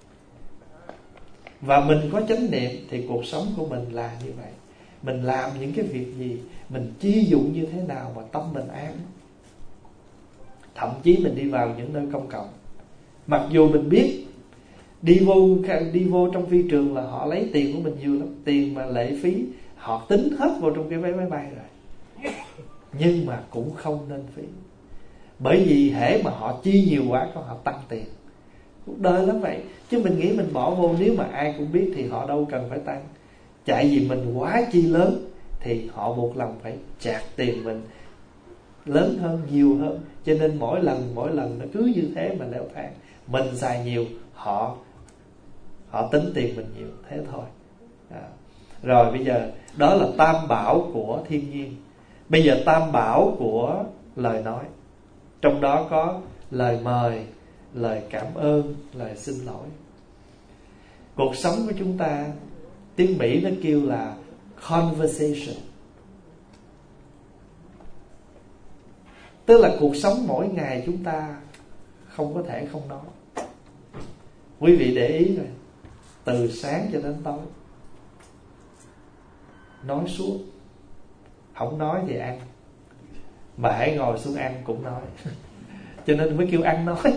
Và mình có chánh niệm thì cuộc sống của mình là như vậy. Mình làm những cái việc gì, mình chi dụng như thế nào mà tâm mình an. Thậm chí mình đi vào những nơi công cộng, mặc dù mình biết đi vô trong phi trường là họ lấy tiền của mình nhiều lắm, tiền mà lệ phí họ tính hết vào trong cái vé máy bay rồi, nhưng mà cũng không nên phí. Bởi vì hễ mà họ chi nhiều quá có họ tăng tiền. Cuộc đời lắm vậy. Chứ mình nghĩ mình bỏ vô, nếu mà ai cũng biết thì họ đâu cần phải tăng. Chạy vì mình quá chi lớn thì họ buộc lòng phải chạc tiền mình lớn hơn, nhiều hơn. Cho nên mỗi lần nó cứ như thế mà leo thang. Mình xài nhiều, họ tính tiền mình nhiều, thế thôi. Rồi bây giờ đó là tam bảo của thiên nhiên. Bây giờ tam bảo của lời nói. Trong đó có lời mời, lời cảm ơn, lời xin lỗi. Cuộc sống của chúng ta, tiếng Mỹ nó kêu là conversation. Tức là cuộc sống mỗi ngày chúng ta không có thể không nói. Quý vị để ý rồi, từ sáng cho đến tối nói suốt. Không nói thì ăn, mà hãy ngồi xuống ăn cũng nói. Cho nên mới kêu ăn nói.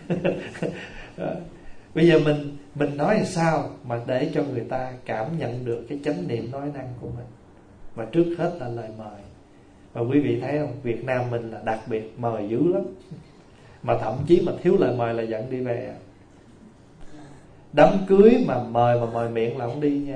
Bây giờ mình nói làm sao mà để cho người ta cảm nhận được cái chánh niệm nói năng của mình. Và trước hết là lời mời. Và quý vị thấy không, Việt Nam mình là đặc biệt mời dữ lắm. Mà thậm chí mà thiếu lời mời là dẫn đi về. Đám cưới mà mời miệng là không đi nha.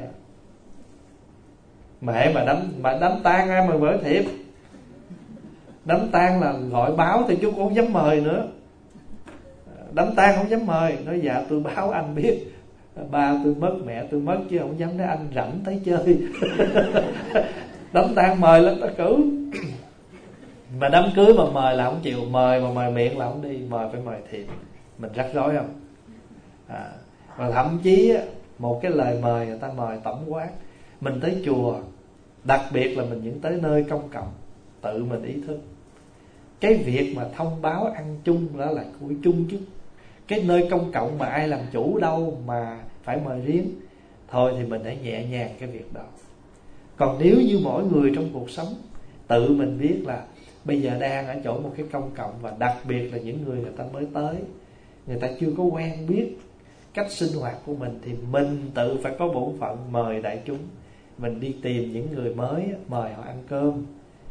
Mà đám tang ai mà vỡ thiệp. Đám tang là gọi báo thì chú cũng không dám mời nữa. Đám tang không dám mời. Nói dạ tôi báo anh biết, ba tôi mất, mẹ tôi mất, chứ không dám nói anh rảnh tới chơi. Đám tang mời lắm ta cử. Mà đám cưới mà mời là không chịu. Mời mà mời miệng là không đi. Mời phải mời thiệp. Mình rắc rối không? Và thậm chí một cái lời mời người ta mời tổng quát. Mình tới chùa, đặc biệt là mình những tới nơi công cộng, tự mình ý thức cái việc mà thông báo ăn chung đó là của chung chứ. Cái nơi công cộng mà ai làm chủ đâu mà phải mời riêng. Thôi thì mình hãy nhẹ nhàng cái việc đó. Còn nếu như mỗi người trong cuộc sống tự mình biết là bây giờ đang ở chỗ một cái công cộng, và đặc biệt là những người ta mới tới, người ta chưa có quen biết cách sinh hoạt của mình, thì mình tự phải có bổn phận mời đại chúng. Mình đi tìm những người mới, mời họ ăn cơm.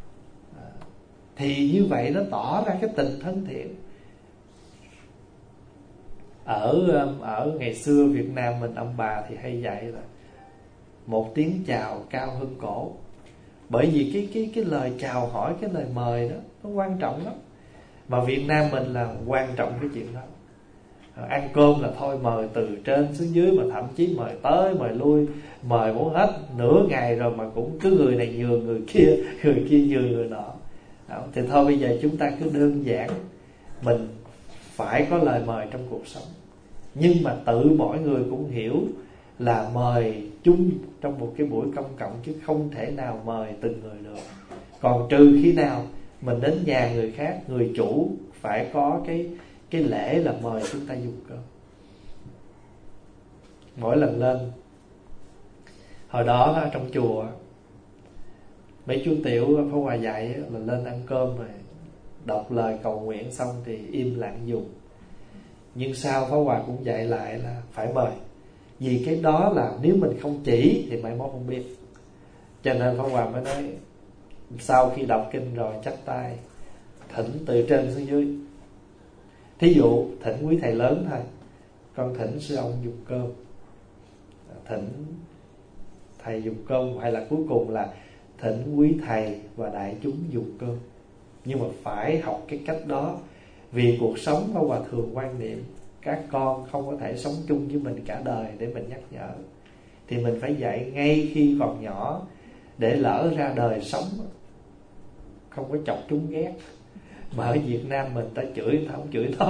Thì như vậy nó tỏ ra cái tình thân thiện. Ở ngày xưa Việt Nam mình, ông bà thì hay dạy là một tiếng chào cao hơn cổ. Bởi vì cái lời chào hỏi, cái lời mời đó nó quan trọng lắm. Mà Việt Nam mình là quan trọng cái chuyện đó. Ăn cơm là thôi mời từ trên xuống dưới, mà thậm chí mời tới mời lui, mời muốn hết nửa ngày rồi mà cũng cứ người này nhường người kia nhường người nọ. Thì thôi bây giờ chúng ta cứ đơn giản, mình phải có lời mời trong cuộc sống, nhưng mà tự mỗi người cũng hiểu là mời chung trong một cái buổi công cộng, chứ không thể nào mời từng người được. Còn trừ khi nào mình đến nhà người khác, người chủ phải có cái lễ là mời chúng ta dùng cơm. Mỗi lần lên, hồi đó ở trong chùa mấy chú tiểu Pháp Hòa dạy là lên ăn cơm rồi đọc lời cầu nguyện xong thì im lặng dùng. Nhưng sau Pháp Hòa cũng dạy lại là phải mời. Vì cái đó là nếu mình không chỉ thì mai mốt không biết. Cho nên Pháp Hòa mới nói sau khi đọc kinh rồi chắp tay thỉnh từ trên xuống dưới. Thí dụ thỉnh quý thầy lớn thôi, con thỉnh sư ông dùng cơm, thỉnh thầy dùng cơm, hay là cuối cùng là thỉnh quý thầy và đại chúng dùng cơm. Nhưng mà phải học cái cách đó. Vì cuộc sống Pháp Hòa thường quan niệm các con không có thể sống chung với mình cả đời để mình nhắc nhở. Thì mình phải dạy ngay khi còn nhỏ, để lỡ ra đời sống không có chọc chúng ghét. Mà ở Việt Nam mình ta chửi, ta không chửi nó.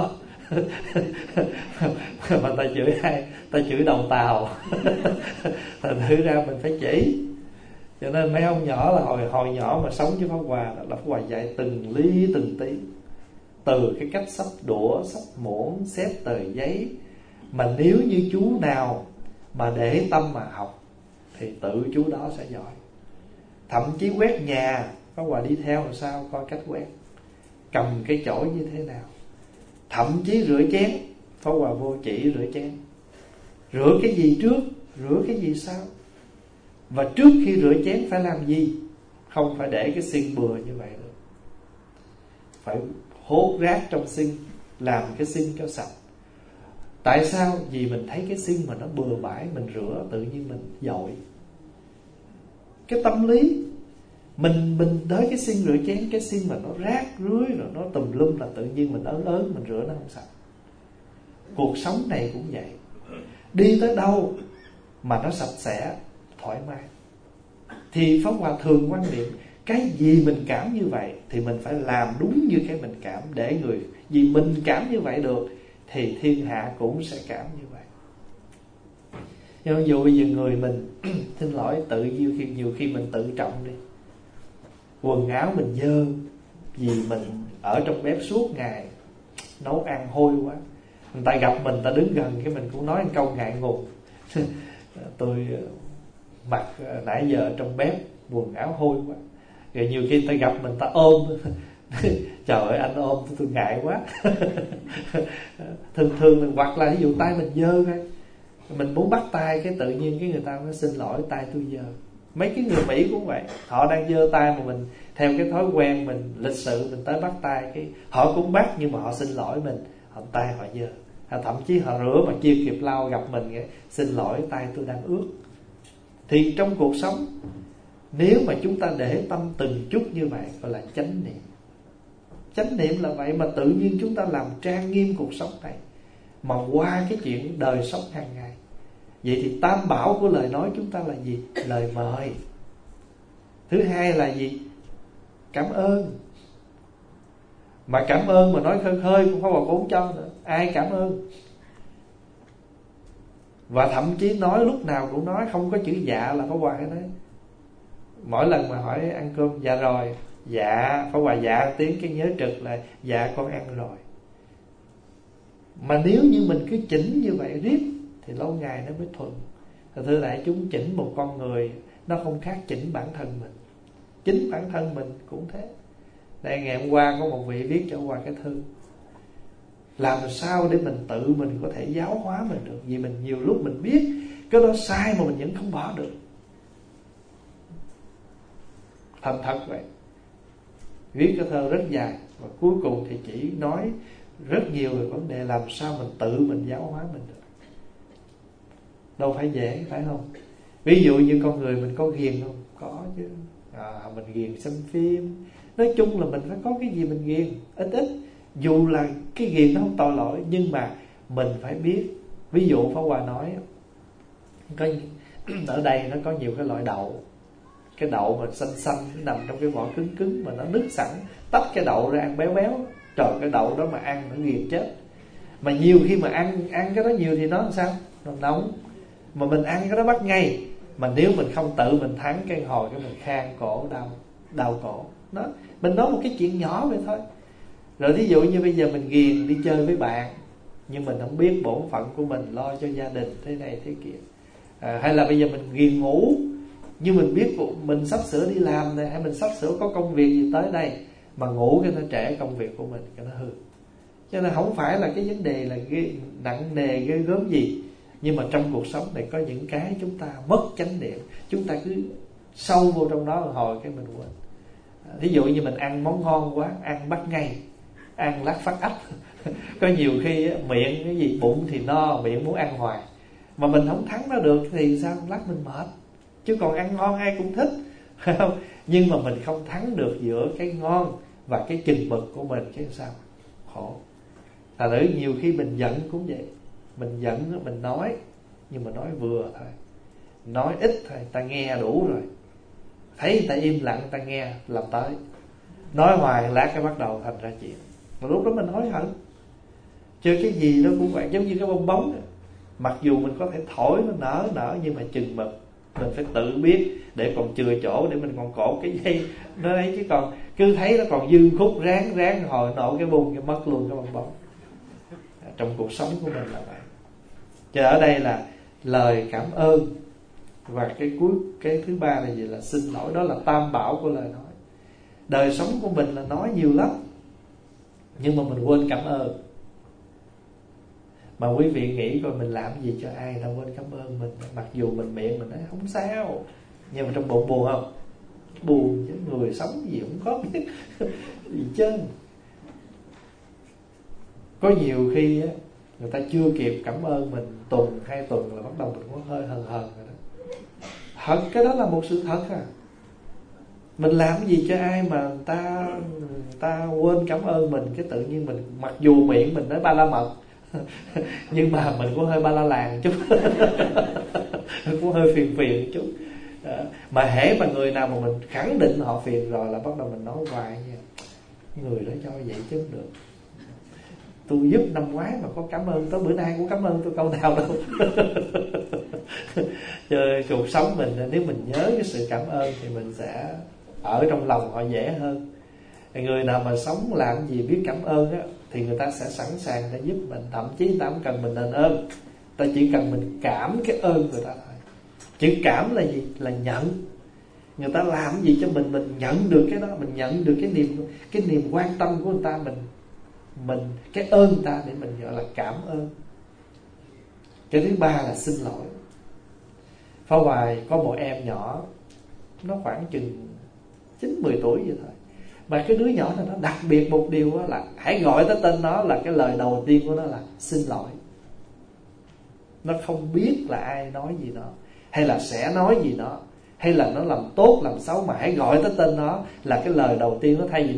Mà ta chửi ai? Ta chửi đầu tàu. Thành thử ra mình phải chỉ. Cho nên mấy ông nhỏ là hồi nhỏ mà sống với Pháp Hòa là Pháp Hòa dạy từng ly từng tí. Từ cái cách xách đũa, xách muỗng, xếp tờ giấy. Mà nếu như chú nào mà để tâm mà học thì tự chú đó sẽ giỏi. Thậm chí quét nhà, Pháp Hòa đi theo làm sao, coi cách quét, cầm cái chổi như thế nào. Thậm chí rửa chén, Pháp Hòa vô chỉ rửa chén. Rửa cái gì trước, rửa cái gì sau. Và trước khi rửa chén phải làm gì? Không phải để cái xiên bừa như vậy được. Phải hốt rác trong xiên, làm cái xiên cho sạch. Tại sao? Vì mình thấy cái xiên mà nó bừa bãi, mình rửa tự nhiên mình dội. Cái tâm lý mình tới cái xiên rửa chén, cái xiên mà nó rác rưới rồi nó tùm lum là tự nhiên mình ớn mình rửa nó không sạch. Cuộc sống này cũng vậy. Đi tới đâu mà nó sạch sẽ, thoải mái. Thì Pháp Hòa thường quan niệm cái gì mình cảm như vậy thì mình phải làm đúng như cái mình cảm, để người vì mình cảm như vậy được thì thiên hạ cũng sẽ cảm như vậy. Nhưng dù bây giờ người mình xin lỗi, nhiều khi mình tự trọng đi, quần áo mình dơ vì mình ở trong bếp suốt ngày, nấu ăn hôi quá. Người ta gặp mình, ta đứng gần cái mình cũng nói một câu ngại ngùng. Tôi mặc nãy giờ trong bếp quần áo hôi quá. Rồi nhiều khi người ta gặp mình, ta ôm. Trời ơi anh ôm tôi ngại quá. Thường hoặc là ví dụ tay mình dơ thôi, mình muốn bắt tay cái tự nhiên cái người ta nói xin lỗi tay tôi dơ. Mấy cái người Mỹ cũng vậy, họ đang dơ tay mà mình theo cái thói quen mình lịch sự mình tới bắt tay, cái họ cũng bắt nhưng mà họ xin lỗi mình, họ tay họ dơ. Thậm chí họ rửa mà chưa kịp lau gặp mình cái xin lỗi tay tôi đang ướt. Thì trong cuộc sống nếu mà chúng ta để tâm từng chút như vậy gọi là chánh niệm. Chánh niệm là vậy mà tự nhiên chúng ta làm trang nghiêm cuộc sống này, mà qua cái chuyện đời sống hàng ngày. Vậy thì tam bảo của lời nói chúng ta là gì? Lời mời. Thứ hai là gì? Cảm ơn. Mà cảm ơn mà nói khơi khơi cũng không có vốn cho nữa. Ai cảm ơn? Và thậm chí nói lúc nào cũng nói, không có chữ dạ là Pháp Hòa hay nói. Mỗi lần mà hỏi ăn cơm, dạ rồi. Dạ, Pháp Hòa dạ tiếng cái nhớ trực là dạ con ăn rồi. Mà nếu như mình cứ chỉnh như vậy riết thì lâu ngày nó mới thuận. Thưa đại chúng, chỉnh một con người nó không khác chỉnh bản thân mình. Chính bản thân mình cũng thế. Đây ngày hôm qua có một vị viết cho Hòa cái thư, làm sao để mình tự mình có thể giáo hóa mình được. Vì mình nhiều lúc mình biết cái đó sai mà mình vẫn không bỏ được. Thành thật vậy. Viết cái thơ rất dài, và cuối cùng thì chỉ nói rất nhiều về vấn đề làm sao mình tự mình giáo hóa mình được. Đâu phải dễ, phải không? Ví dụ như con người mình có ghiền không? Có chứ. Mình ghiền xem phim. Nói chung là mình phải có cái gì mình ghiền, ít ít. Dù là cái ghiền nó không tội lỗi, nhưng mà mình phải biết. Ví dụ Pháp Hòa nói có, ở đây nó có nhiều cái loại đậu. Cái đậu mà xanh xanh nằm trong cái vỏ cứng cứng mà nó nứt sẵn, tách cái đậu ra ăn béo béo. Trời, cái đậu đó mà ăn nó ghiền chết. Mà nhiều khi mà ăn cái đó nhiều thì nó làm sao? Nó nóng. Mà mình ăn cái đó bắt ngay. Mà nếu mình không tự mình thắng cái hồi cái mình khang cổ đau cổ. Đó, mình nói một cái chuyện nhỏ vậy thôi. Rồi thí dụ như bây giờ mình ghiền đi chơi với bạn, nhưng mình không biết bổn phận của mình lo cho gia đình thế này thế kia. Hay là bây giờ mình ghiền ngủ, nhưng mình biết mình sắp sửa đi làm này, hay mình sắp sửa có công việc gì tới đây, mà ngủ cái nó trễ công việc của mình, cái nó hư. Cho nên không phải là cái vấn đề là nặng nề ghê gớm gì, nhưng mà trong cuộc sống này có những cái chúng ta mất chánh niệm, chúng ta cứ sâu vô trong đó hồi cái mình quên. Thí dụ như mình ăn món ngon quá, ăn bắt ngay, ăn lát phát ách. Có nhiều khi miệng cái gì bụng thì no, miệng muốn ăn hoài, mà mình không thắng nó được thì sao? Lát mình mệt. Chứ còn ăn ngon ai cũng thích, phải không? Nhưng mà mình không thắng được giữa cái ngon và cái chừng mực của mình, cái sao? Khổ. Thật ra nhiều khi mình giận cũng vậy. Mình giận mình nói, nhưng mà nói vừa thôi, nói ít thôi, ta nghe đủ rồi. Thấy người ta im lặng, ta nghe làm tới. Nói hoài lát cái bắt đầu thành ra chuyện. Mà lúc đó mình hối hận. Chứ cái gì nó cũng vậy, giống như cái bong bóng. Mặc dù mình có thể thổi nó nở nhưng mà chừng mực mình phải tự biết để còn chừa chỗ để mình còn cột cái dây nó đấy, chứ còn cứ thấy nó còn dư khúc ráng hồi nổ cái bung cái mất luôn cái bong bóng. Trong cuộc sống của mình là vậy. Chứ ở đây là lời cảm ơn, và cái thứ ba là gì? Là xin lỗi. Đó là tam bảo của lời nói. Đời sống của mình là nói nhiều lắm, nhưng mà mình quên cảm ơn. Mà quý vị nghĩ coi mình làm gì cho ai đâu quên cảm ơn mình. Mặc dù mình miệng mình nói không sao, nhưng mà trong bụng buồn không? Buồn chứ, người sống gì cũng có biết gì chứ. Có nhiều khi á, người ta chưa kịp cảm ơn mình tuần 2 tuần là bắt đầu mình có hơi hờn rồi đó. Thật, cái đó là một sự thật à. Mình làm gì cho ai mà người ta quên cảm ơn mình, cái tự nhiên mình mặc dù miệng mình nói ba la mật nhưng mà mình cũng hơi ba la làng chút cũng hơi phiền chút. Mà hễ mà người nào mà mình khẳng định họ phiền rồi là bắt đầu mình nói hoài nha, người đó cho vậy chứ không được. Tôi giúp năm ngoái mà có cảm ơn, tới bữa nay cũng cảm ơn tôi câu nào đâu. Chơi cuộc sống mình, nếu mình nhớ cái sự cảm ơn thì mình sẽ ở trong lòng họ dễ hơn. Người nào mà sống làm gì biết cảm ơn á, thì người ta sẽ sẵn sàng để giúp mình. Thậm chí người ta không cần mình đền ơn, ta chỉ cần mình cảm cái ơn người ta thôi. Chữ cảm là gì? Là nhận. Người ta làm gì cho mình nhận được cái đó, mình nhận được cái niềm quan tâm của người ta, mình cái ơn người ta để mình gọi là cảm ơn. Cái thứ ba là xin lỗi. Phá Hoài có một em nhỏ, nó khoảng chừng 9-10 tuổi vậy thôi, mà cái đứa nhỏ này nó đặc biệt một điều là hãy gọi tới tên nó là cái lời đầu tiên của nó là xin lỗi. Nó không biết là ai nói gì nó, hay là sẽ nói gì nó, hay là nó làm tốt làm xấu, mà hãy gọi tới tên nó là cái lời đầu tiên nó. Thay vì nó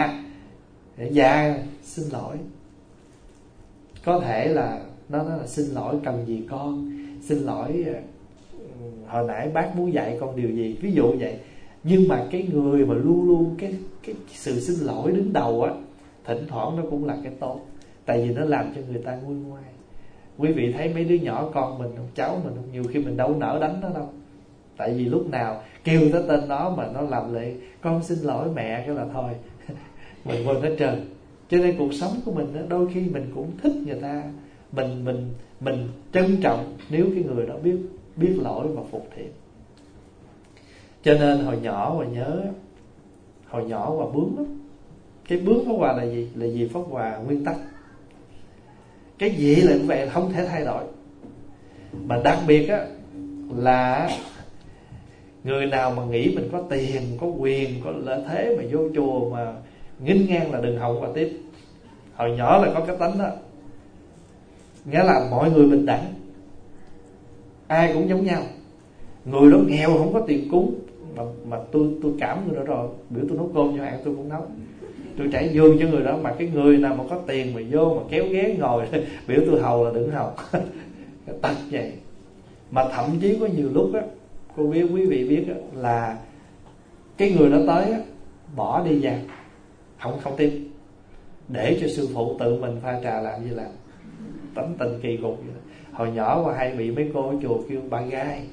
dạ xin lỗi, có thể là nó nói là xin lỗi cần gì con, xin lỗi hồi nãy bác muốn dạy con điều gì, ví dụ vậy. Nhưng mà cái người mà luôn luôn cái sự xin lỗi đứng đầu á, thỉnh thoảng nó cũng là cái tốt. Tại vì nó làm cho người ta nguôi ngoai. Quý vị thấy mấy đứa nhỏ con mình, cháu mình, nhiều khi mình đâu nỡ đánh nó đâu. Tại vì lúc nào kêu tới tên nó mà nó làm lệ con xin lỗi mẹ, cái là thôi mình quên hết trơn. Cho nên cuộc sống của mình đôi khi mình cũng thích người ta, mình trân trọng nếu cái người đó biết lỗi và phục thiện. Cho nên hồi nhỏ mà nhớ, hồi nhỏ và bướng lắm. Cái bướng Pháp Hòa là gì? Là gì Pháp Hòa nguyên tắc. Cái gì là cũng vậy, không thể thay đổi. Mà đặc biệt á là người nào mà nghĩ mình có tiền, có quyền, có lợi thế mà vô chùa mà nghênh ngang là đừng hòng qua tiếp. Hồi nhỏ là có cái tánh đó, nghĩa là mọi người bình đẳng, ai cũng giống nhau. Người đó nghèo không có tiền cúng, mà tôi cảm người đó rồi, biểu tôi nấu cơm cho hạn tôi cũng nấu, tôi trải giường cho người đó. Mà cái người nào mà có tiền mà vô mà kéo ghế ngồi biểu tôi hầu là đừng hầu. Cái tật vậy. Mà thậm chí có nhiều lúc á, cô biết, quý vị biết á, là cái người đó tới á, bỏ đi ra không tiếp, để cho sư phụ tự mình pha trà làm gì làm. Tánh tình kỳ cục vậy. Hồi nhỏ mà hay bị mấy cô ở chùa kêu bà gai.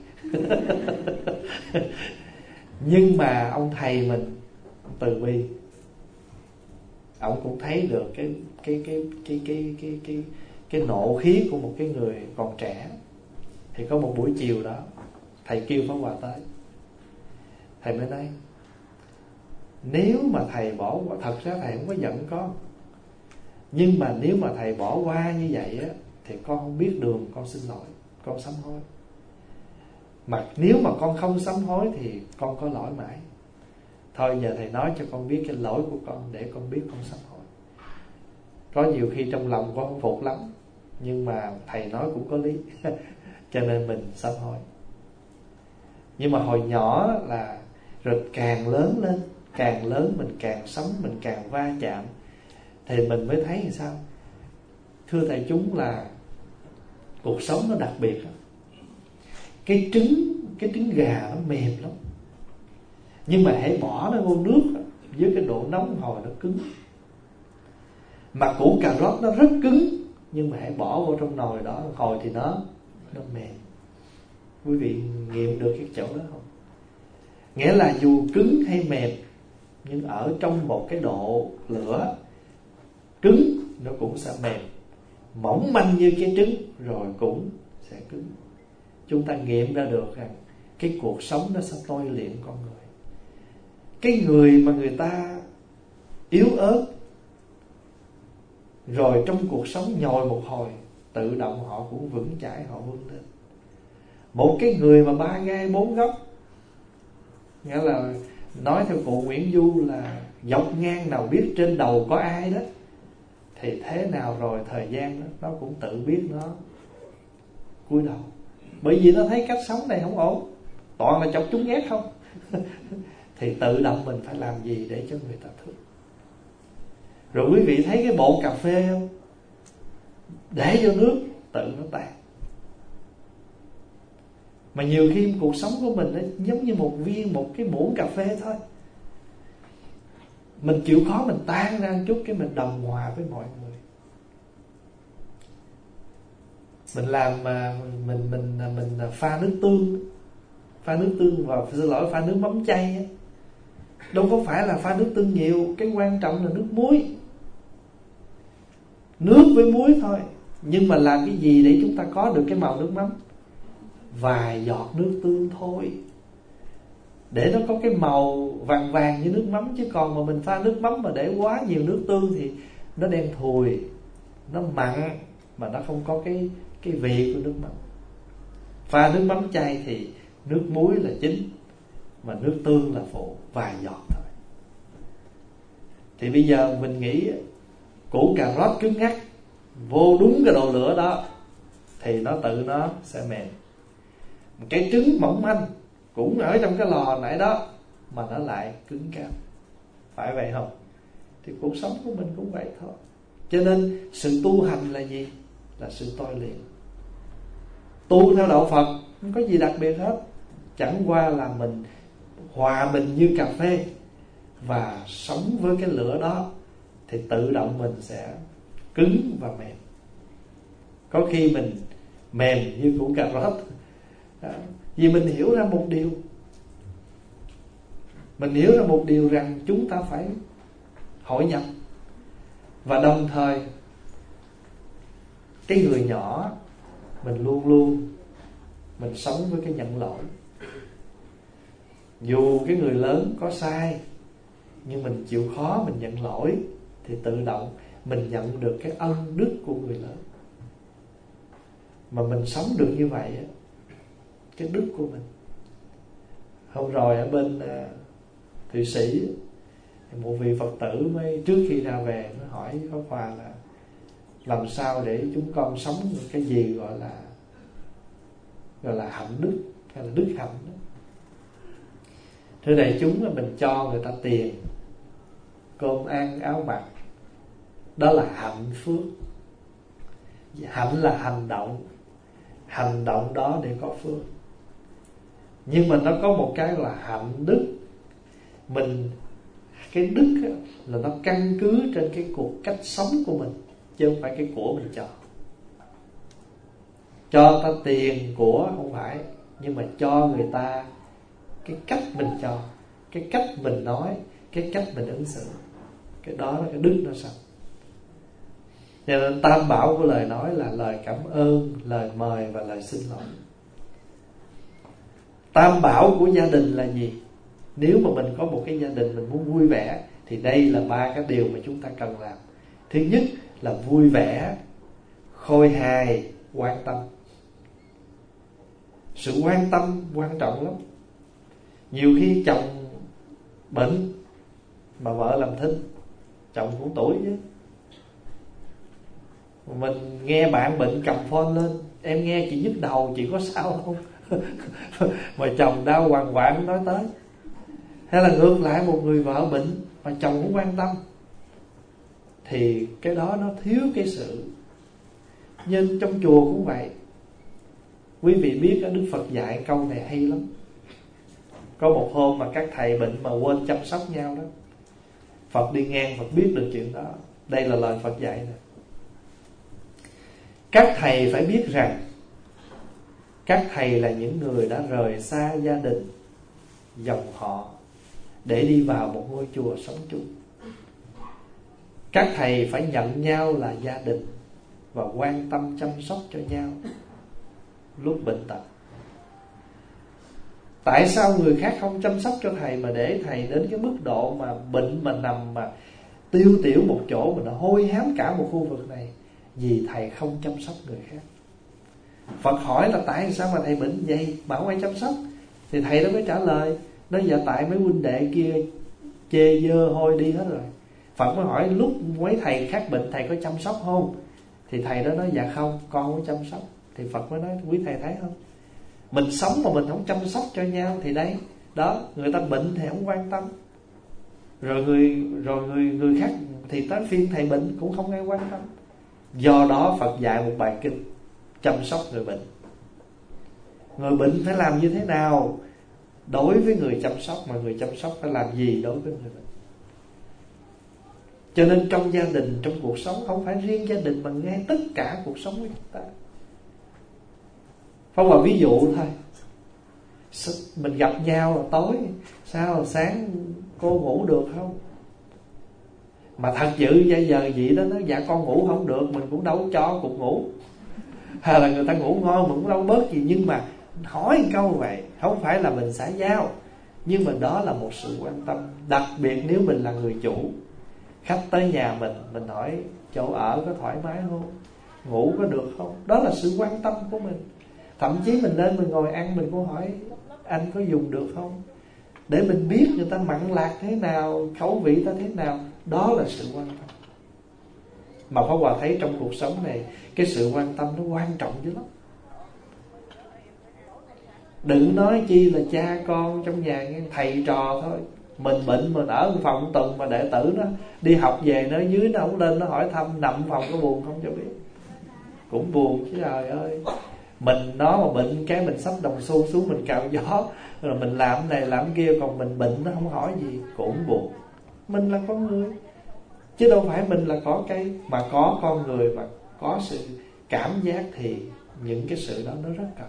Nhưng mà ông thầy mình từ bi, ông cũng thấy được cái nộ khí của một cái người còn trẻ. Thì có một buổi chiều đó, thầy kêu Pháp Hòa tới. Thầy mới nói, nếu mà thầy bỏ qua, thật ra thầy không có giận con, nhưng mà nếu mà thầy bỏ qua như vậy á, thì con không biết đường, con xin lỗi, con sám hối. Mà nếu mà con không sám hối thì con có lỗi mãi. Thôi giờ thầy nói cho con biết cái lỗi của con, để con biết con sám hối. Có nhiều khi trong lòng con không phục lắm, nhưng mà thầy nói cũng có lý. Cho nên mình sám hối. Nhưng mà hồi nhỏ là, rồi càng lớn lên, càng lớn mình càng sống, mình càng va chạm, thì mình mới thấy làm sao. Thưa thầy chúng là cuộc sống nó đặc biệt. Cái trứng gà nó mềm lắm, nhưng mà hãy bỏ nó vô nước với cái độ nóng hồi nó cứng. Mà củ cà rốt nó rất cứng, nhưng mà hãy bỏ vô trong nồi đó hồi thì nó mềm. Quý vị nghiệm được cái chỗ đó không? Nghĩa là dù cứng hay mềm, nhưng ở trong một cái độ lửa cứng nó cũng sẽ mềm, mỏng manh như cái trứng rồi cũng sẽ cứng. Chúng ta nghiệm ra được rằng cái cuộc sống nó sẽ tôi luyện con người. Cái người mà người ta yếu ớt rồi trong cuộc sống nhồi một hồi, tự động họ cũng vững chãi, họ vươn lên. Một cái người mà 3 gai 4 góc, nghĩa là nói theo cụ Nguyễn Du là dọc ngang nào biết trên đầu có ai đó, thì thế nào rồi thời gian đó, nó cũng tự biết nó cúi đầu. Bởi vì nó thấy cách sống này không ổn, toàn là chọc chúng ghét không. Thì tự động mình phải làm gì để cho người ta thương. Rồi quý vị thấy cái bột cà phê không? Để vô nước tự nó tan. Mà nhiều khi cuộc sống của mình nó giống như một cái muỗng cà phê thôi. Mình chịu khó mình tan ra một chút, cái mình đồng hòa với mọi người. Mình làm mình pha nước tương và pha nước mắm chay ấy. Đâu có phải là pha nước tương nhiều, cái quan trọng là nước muối. Nước với muối thôi. Nhưng mà làm cái gì để chúng ta có được cái màu nước mắm? Vài giọt nước tương thôi, để nó có cái màu vàng vàng như nước mắm. Chứ còn mà mình pha nước mắm mà để quá nhiều nước tương thì nó đen thùi, nó mặn, mà nó không có cái vị của nước mắm. Pha nước mắm chay thì nước muối là chính, mà nước tương là phụ, vài giọt thôi. Thì bây giờ mình nghĩ củ cà rốt cứng ngắc, vô đúng cái độ lửa đó thì nó tự nó sẽ mềm. Một cái trứng mỏng manh cũng ở trong cái lò nãy đó mà nó lại cứng cáp. Phải vậy không? Thì cuộc sống của mình cũng vậy thôi. Cho nên sự tu hành là gì? Là sự tôi luyện. Tu theo đạo Phật không có gì đặc biệt hết, chẳng qua là mình hòa mình như cà phê và sống với cái lửa đó, thì tự động mình sẽ cứng và mềm. Có khi mình mềm như củ cà rốt. Vì mình hiểu ra một điều, rằng chúng ta phải hội nhập. Và đồng thời cái người nhỏ mình luôn luôn mình sống với cái nhận lỗi. Dù cái người lớn có sai, nhưng mình chịu khó mình nhận lỗi, thì tự động mình nhận được cái ân đức của người lớn. Mà mình sống được như vậy, cái đức của mình. Hôm rồi ở bên Thụy Sĩ, một vị Phật tử mới trước khi ra về nó hỏi Pháp Hòa là làm sao để chúng con sống cái gì gọi là hạnh đức hay là đức hạnh đó. Thưa đại chúng, là mình cho người ta tiền, cơm ăn, áo mặc, đó là hạnh phước. Hạnh là hành động đó để có phước. Nhưng mà nó có một cái là hạnh đức. Cái đức là nó căn cứ trên cái cuộc cách sống của mình, chứ không phải cái của mình cho. Cho ta tiền của không phải, nhưng mà cho người ta cái cách mình cho, cái cách mình nói, cái cách mình ứng xử. Cái đó là cái đức nó sạch. Cho nên tam bảo của lời nói là lời cảm ơn, lời mời và lời xin lỗi. Tam bảo của gia đình là gì? Nếu mà mình có một cái gia đình mình muốn vui vẻ, thì đây là 3 cái điều mà chúng ta cần làm. Thứ nhất là vui vẻ, khôi hài, quan tâm. Sự quan tâm quan trọng lắm. Nhiều khi chồng bệnh mà vợ làm thinh, chồng cũng tuổi chứ. Mình nghe bạn bệnh cầm phone lên, em nghe chị nhức đầu, chị có sao không? Mà chồng đau hoàng hoạn nói tới. Hay là ngược lại, một người vợ bệnh mà chồng cũng quan tâm, thì cái đó nó thiếu cái sự. Nhưng trong chùa cũng vậy. Quý vị biết Đức Phật dạy câu này hay lắm. Có một hôm mà các thầy bệnh mà quên chăm sóc nhau đó, Phật đi ngang, Phật biết được chuyện đó. Đây là lời Phật dạy này. Các thầy phải biết rằng các thầy là những người đã rời xa gia đình, dòng họ để đi vào một ngôi chùa sống chung. Các thầy phải nhận nhau là gia đình và quan tâm chăm sóc cho nhau lúc bệnh tật. Tại sao người khác không chăm sóc cho thầy, mà để thầy đến cái mức độ mà bệnh mà nằm mà tiêu tiểu một chỗ mà nó hôi hám cả một khu vực này? Vì thầy không chăm sóc người khác. Phật hỏi là tại sao mà thầy bệnh vậy mà không ai chăm sóc? Thì thầy đó mới trả lời, nói dạ tại mấy huynh đệ kia chê dơ hôi đi hết rồi. Phật mới hỏi lúc mấy thầy khác bệnh thầy có chăm sóc không? Thì thầy đó nói dạ không, con không có chăm sóc. Thì Phật mới nói quý thầy thấy không, mình sống mà mình không chăm sóc cho nhau thì đây đó, người ta bệnh thì không quan tâm, rồi người khác thì tới phiên thầy bệnh cũng không ai quan tâm. Do đó Phật dạy một bài kinh chăm sóc người bệnh. Người bệnh phải làm như thế nào đối với người chăm sóc, mà người chăm sóc phải làm gì đối với người bệnh. Cho nên trong gia đình, trong cuộc sống, không phải riêng gia đình mà ngay tất cả cuộc sống của chúng ta. Phong vào ví dụ thôi, mình gặp nhau là tối, sao là sáng cô ngủ được không? Mà thật sự bây giờ vậy đó, nó dạ con ngủ không được, mình cũng đâu cho cuộc ngủ. Hay là người ta ngủ ngon mình cũng đâu bớt gì. Nhưng mà hỏi một câu vậy, không phải là mình xã giao, nhưng mà đó là một sự quan tâm. Đặc biệt nếu mình là người chủ, khách tới nhà mình hỏi chỗ ở có thoải mái không, ngủ có được không. Đó là sự quan tâm của mình. Thậm chí mình lên mình ngồi ăn, mình cũng hỏi anh có dùng được không, để mình biết người ta mặn lạc thế nào, khẩu vị ta thế nào. Đó là sự quan tâm. Mà Pháp Hòa thấy trong cuộc sống này, cái sự quan tâm nó quan trọng dữ lắm. Đừng nói chi là cha con trong nhà, thầy trò thôi. Mình bệnh mình ở phòng tuần mà đệ tử nó đi học về, nó dưới nó không lên nó hỏi thăm nằm phòng có buồn không cho biết. Cũng buồn chứ trời ơi. Mình nó mà bệnh cái mình xách đồng xu xuống mình cạo gió, rồi mình làm này làm kia, còn mình bệnh nó không hỏi gì cũng buồn. Mình là con người, chứ đâu phải mình là cỏ cây. Mà có con người mà có sự cảm giác thì những cái sự đó nó rất cần.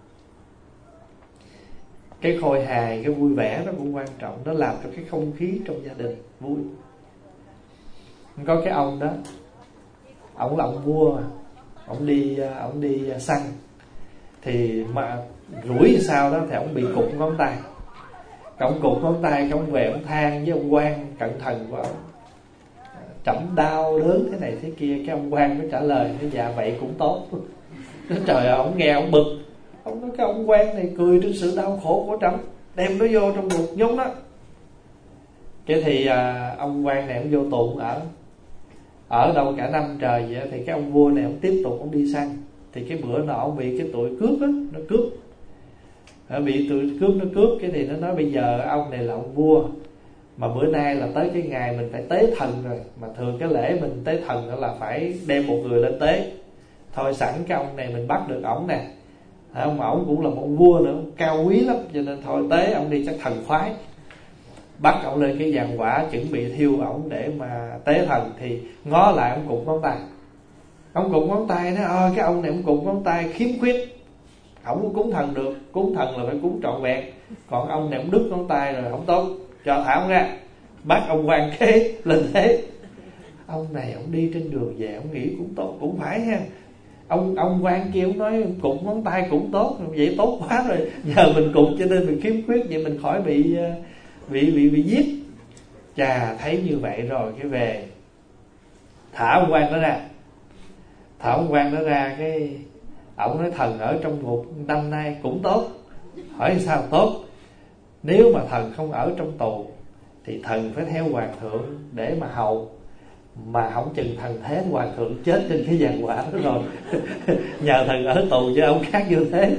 Cái khôi hài, cái vui vẻ nó cũng quan trọng. Nó làm cho cái không khí trong gia đình vui. Có cái ông đó, ông là ông vua mà, ông đi săn. Thì mà rủi sao đó thì ông bị cụt ngón tay. Ông cụt ngón tay, ông về ông than với ông quan cẩn thận của ông, trẫm đau đớn thế này thế kia. Cái ông quan mới trả lời, nói dạ vậy cũng tốt. Nói trời ơi, ông nghe ông bực. Ông nói cái ông quan này cười trên sự đau khổ của trẫm, đem nó vô trong ruột nhúng đó. Cái thì ông quan này ông vô tù ở đâu cả năm trời vậy. Thì cái ông vua này ông tiếp tục ông đi săn. Thì cái bữa nọ ông bị cái tụi cướp á, nó cướp. Bị tụi cướp nó cướp. Cái thì nó nói bây giờ ông này là ông vua, mà bữa nay là tới cái ngày mình phải tế thần rồi. Mà thường cái lễ mình tế thần đó là phải đem một người lên tế. Thôi sẵn cái ông này mình bắt được ổng nè, ổng cũng là một vua nữa, cao quý lắm, cho nên thôi tế ổng đi chắc thần khoái. Bắt ổng lên cái giàn quả chuẩn bị thiêu ổng để mà tế thần. Thì ngó lại ổng cụt ngón tay. Ông cụt ngón tay nói cái ông này ông cụt ngón tay khiếm khuyết, không có cúng thần được. Cúng thần là phải cúng trọn vẹn. Còn ông này ông đứt ngón tay rồi không tốt, cho thả ông ra. Bắt ông quan kế lên thế. Ông này ông đi trên đường về ông nghĩ cũng tốt, cũng phải ha. Ông quan kia ông nói cụt ngón tay cũng tốt, vậy tốt quá rồi. Giờ mình cụt cho nên mình khiếm khuyết, vậy mình khỏi bị giết. Chà, thấy như vậy rồi cái về thả ông quan đó ra. Thả ông quan đó ra, cái ổng nói thần ở trong ngục năm nay cũng tốt. Hỏi sao tốt? Nếu mà thần không ở trong tù thì thần phải theo hoàng thượng để mà hầu. Mà không chừng thần thế hoàng thượng chết trên cái giàn quả đó rồi. Nhờ thần ở tù chứ ông khác như thế.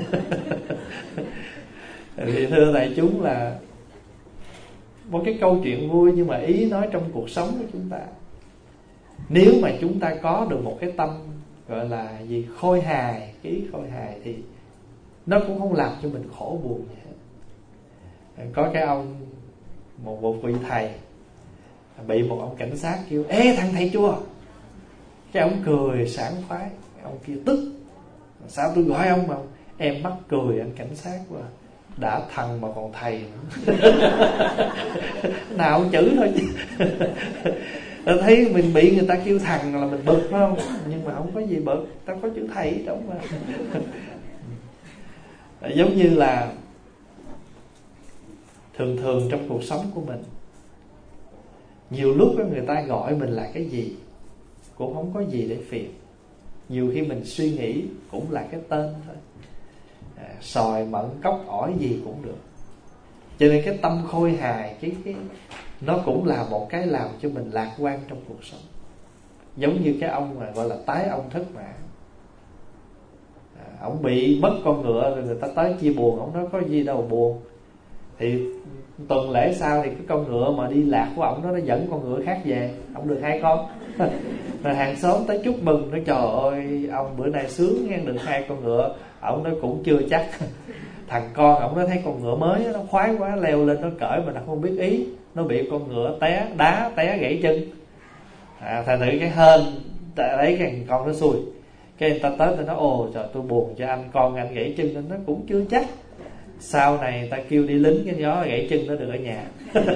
Thì thưa đại chúng, là một cái câu chuyện vui, nhưng mà ý nói trong cuộc sống của chúng ta, nếu mà chúng ta có được một cái tâm gọi là gì, khôi hài, cái ý khôi hài, thì nó cũng không làm cho mình khổ buồn gì hết. Có cái ông, một vị thầy bị một ông cảnh sát kêu ê thằng thầy chua. Cái ông cười sảng khoái, Ông kia tức: sao tôi gọi ông mà em mắc cười anh cảnh sát quá, đã thằng mà còn thầy nữa. Nào chữ thôi chứ. Ta thấy mình bị người ta kêu thằng là mình bực phải không? Nhưng mà không có gì bực, ta có chữ thầy ở trong mà. Giống như là thường thường trong cuộc sống của mình, nhiều lúc người ta gọi mình là cái gì cũng không có gì để phiền. Nhiều khi mình suy nghĩ cũng là cái tên thôi, sòi mận cốc ỏi gì cũng được. Cho nên cái tâm khôi hài, cái nó cũng là một cái làm cho mình lạc quan trong cuộc sống. Giống như cái ông mà gọi là tái ông thất mã, ông bị mất con ngựa rồi người ta tới chia buồn, ông nói có gì đâu buồn. Thì tuần lễ sau thì cái con ngựa mà đi lạc của ông nó dẫn con ngựa khác về, ông được 2 con. Rồi hàng xóm tới chúc mừng, nói trời ơi ông bữa nay sướng nghe, được 2 con ngựa. Ông nói cũng chưa chắc. Thằng con ông nó thấy con ngựa mới nó khoái quá, leo lên nó cởi mà nó không biết ý, nó bị con ngựa té gãy chân. Thành thử cái hên lấy cái con nó xui. Cái người ta tới tôi nói ồ trời tôi buồn cho anh, con anh gãy chân. Nó cũng chưa chắc, sau này ta kêu đi lính cái gió gãy chân nó được ở nhà.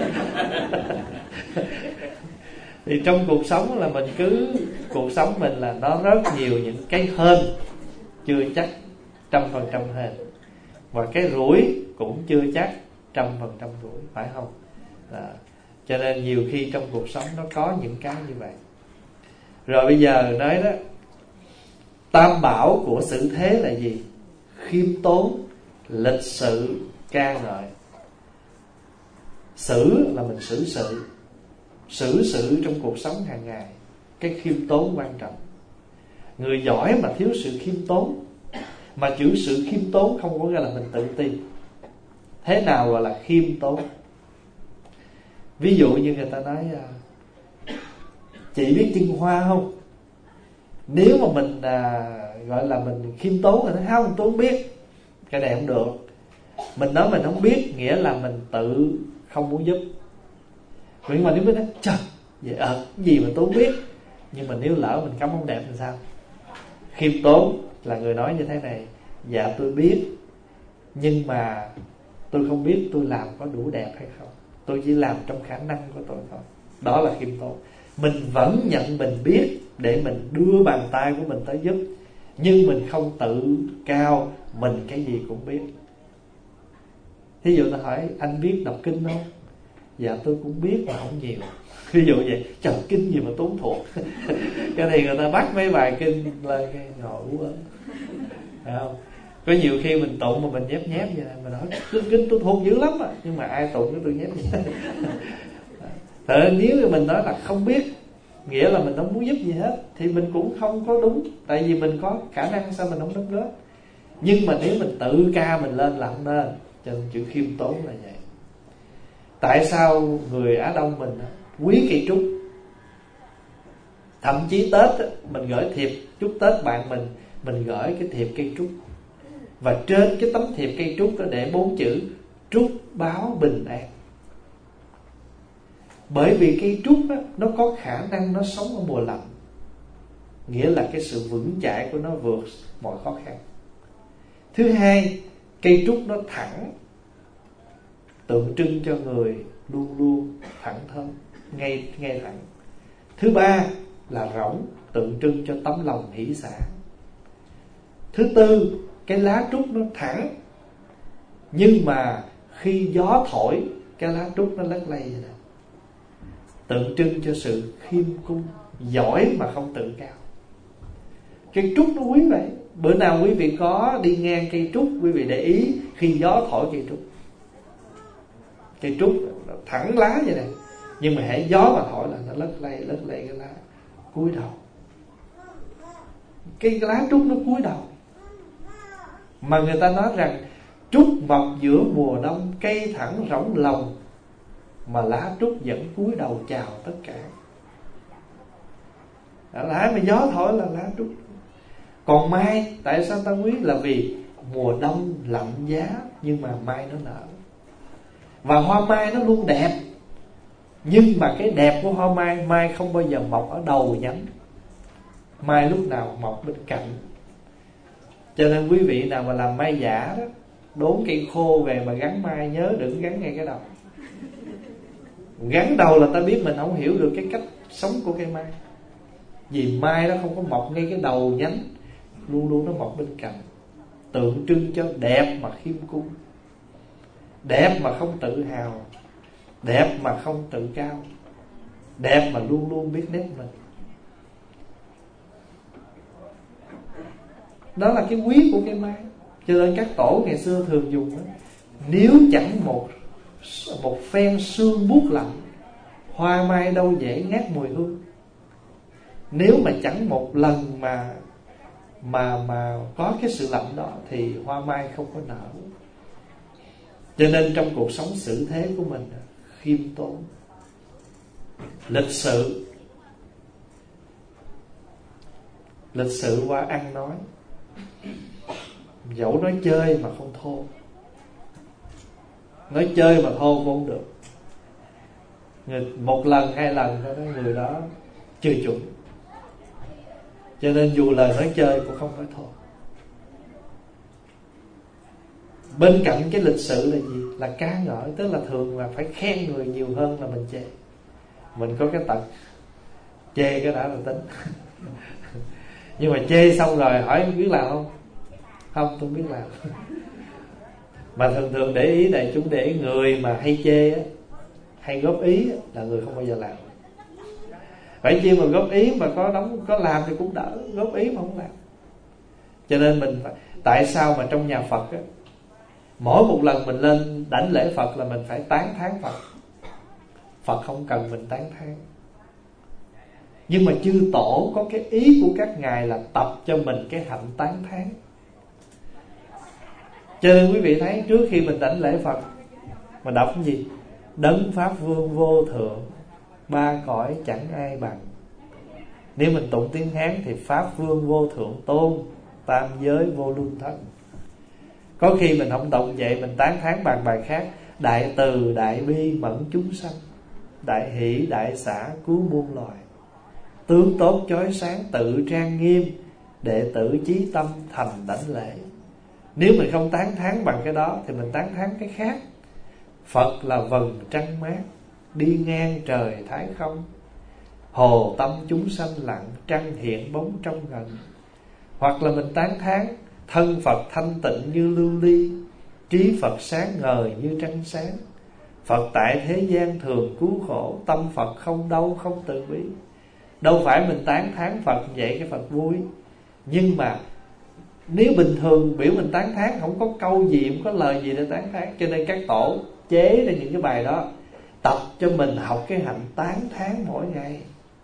Thì trong cuộc sống là mình cứ, cuộc sống mình là nó rất nhiều những cái hên chưa chắc 100% hên, và cái rủi cũng chưa chắc 100% rủi, phải không? Cho nên nhiều khi trong cuộc sống nó có những cái như vậy. Rồi bây giờ nói đó, tam bảo của sự thế là gì? Khiêm tốn, lịch sự, ca ngợi. Xử là mình xử sự trong cuộc sống hàng ngày. Cái khiêm tốn quan trọng. Người giỏi mà thiếu sự khiêm tốn, mà chữ sự khiêm tốn không có nghĩa là mình tự tin. Thế nào gọi là khiêm tốn? Ví dụ như người ta nói chị biết trưng hoa không? Nếu mà mình gọi là mình khiêm tốn rồi, nói không tôi không biết, cái này không được. Mình nói mình không biết nghĩa là mình tự không muốn giúp. Nhưng mà nếu mình nói trời vậy gì mà tôi không biết, nhưng mà nếu lỡ mình cắm không đẹp thì sao? Khiêm tốn là người nói như thế này: dạ tôi biết, nhưng mà tôi không biết tôi làm có đủ đẹp hay không, tôi chỉ làm trong khả năng của tôi thôi. Đó là khiêm tốn. Mình vẫn nhận mình biết để mình đưa bàn tay của mình tới giúp, nhưng mình không tự cao mình cái gì cũng biết. Thí dụ ta hỏi anh biết đọc kinh không? Dạ tôi cũng biết mà không nhiều. Ví dụ vậy, trời kinh gì mà tôi không thuộc. Cái thì người ta bắt mấy bài kinh lên cái ngồi uống, phải không? Có nhiều khi mình tụng mà mình nhép vậy này, mình nói kinh tôi thuộc dữ lắm à, nhưng mà ai tụng cái tôi nhép vậy. Thật nếu như mình nói là không biết, nghĩa là mình không muốn giúp gì hết, thì mình cũng không có đúng. Tại vì mình có khả năng, sao mình không đóng góp. Nhưng mà nếu mình tự ca mình lên là không nên. Cho nên chữ khiêm tốn là vậy. Tại sao người Á Đông mình quý cây trúc? Thậm chí Tết mình gửi thiệp chúc Tết bạn mình gửi cái thiệp cây trúc, và trên cái tấm thiệp cây trúc có để 4 chữ trúc báo bình an. Bởi vì cây trúc đó, nó có khả năng nó sống ở mùa lạnh, nghĩa là cái sự vững chãi của nó vượt mọi khó khăn. Thứ hai, cây trúc nó thẳng, tượng trưng cho người luôn luôn thẳng thắn, ngay thẳng. Thứ ba là rỗng, tượng trưng cho tấm lòng hỷ xả. Thứ tư, cái lá trúc nó thẳng, nhưng mà khi gió thổi cái lá trúc nó lắc lay vậy nè, tượng trưng cho sự khiêm cung, giỏi mà không tự cao. Cây trúc nó quý vậy. Bữa nào quý vị có đi ngang cây trúc, quý vị để ý khi gió thổi cây trúc, cây trúc thẳng lá vậy này, nhưng mà hễ gió mà thổi là nó lắc lay cái lá, cúi đầu. Cái lá trúc nó cúi đầu. Mà người ta nói rằng trúc mọc giữa mùa đông, cây thẳng rỗng lòng, mà lá trúc vẫn cúi đầu chào tất cả. Lá mà gió thổi là lá trúc. Còn mai, tại sao ta quý? Là vì mùa đông lạnh giá, nhưng mà mai nó nở. Và hoa mai nó luôn đẹp, nhưng mà cái đẹp của hoa mai, mai không bao giờ mọc ở đầu nhánh, mai lúc nào mọc bên cạnh. Cho nên quý vị nào mà làm mai giả đó, đốn cây khô về mà gắn mai, nhớ đừng gắn ngay cái đầu. Gắn đầu là ta biết mình không hiểu được cái cách sống của cây mai. Vì mai nó không có mọc ngay cái đầu nhánh, luôn luôn nó mọc bên cạnh, tượng trưng cho đẹp mà khiêm cung, đẹp mà không tự hào, đẹp mà không tự cao, đẹp mà luôn luôn biết nét mình. Đó là cái quý của cây mai. Cho nên các tổ ngày xưa thường dùng đó, nếu chẳng một phen sương buốt lạnh, hoa mai đâu dễ ngát mùi hương. Nếu mà chẳng một lần mà có cái sự lạnh đó thì hoa mai không có nở. Cho nên trong cuộc sống xử thế của mình, khiêm tốn, lịch sự qua ăn nói, dẫu nói chơi mà không thô. Nói chơi mà thô cũng không được. Một lần hai lần thôi đó, người đó chưa chuẩn. Cho nên dù lời nói chơi cũng không nói thô. Bên cạnh cái lịch sự là gì? Là ca ngợi. Tức là thường là phải khen người nhiều hơn là mình chê. Mình có cái tật chê cái đã là tính. Nhưng mà chê xong rồi hỏi biết làm không? Không, tôi biết làm. Mà thường để ý đại chúng, để ý người mà hay chê á, hay góp ý á, là người không bao giờ làm. Phải chi mà góp ý mà có làm thì cũng đỡ, góp ý mà không làm. Cho nên mình phải, tại sao mà trong nhà Phật á, mỗi một lần mình lên đảnh lễ Phật là mình phải tán thán Phật. Phật không cần mình tán thán. Nhưng mà chư tổ có cái ý của các ngài là tập cho mình cái hạnh tán thán. Cho nên quý vị thấy trước khi mình đảnh lễ Phật mà đọc cái gì? Đấng Pháp Vương vô thượng, ba cõi chẳng ai bằng. Nếu mình tụng tiếng Hán thì Pháp Vương vô thượng tôn, tam giới vô luân thân. Có khi mình không tụng vậy, mình tán thán bằng bài khác: đại từ đại bi mẫn chúng sanh, đại hỷ đại xả cứu muôn loài, tướng tốt chói sáng tự trang nghiêm, đệ tử chí tâm thành đảnh lễ. Nếu mình không tán thán bằng cái đó thì mình tán thán cái khác. Phật là vầng trăng mát, đi ngang trời thái không, hồ tâm chúng sanh lặng, trăng hiện bóng trong gần. Hoặc là mình tán thán thân Phật thanh tịnh như lưu ly, trí Phật sáng ngời như trăng sáng. Phật tại thế gian thường cứu khổ, tâm Phật không đau không từ bi. Đâu phải mình tán thán Phật vậy cái Phật vui. Nhưng mà nếu bình thường biểu mình tán thán, không có câu gì, không có lời gì để tán thán. Cho nên các tổ chế ra những cái bài đó, tập cho mình học cái hạnh tán thán mỗi ngày.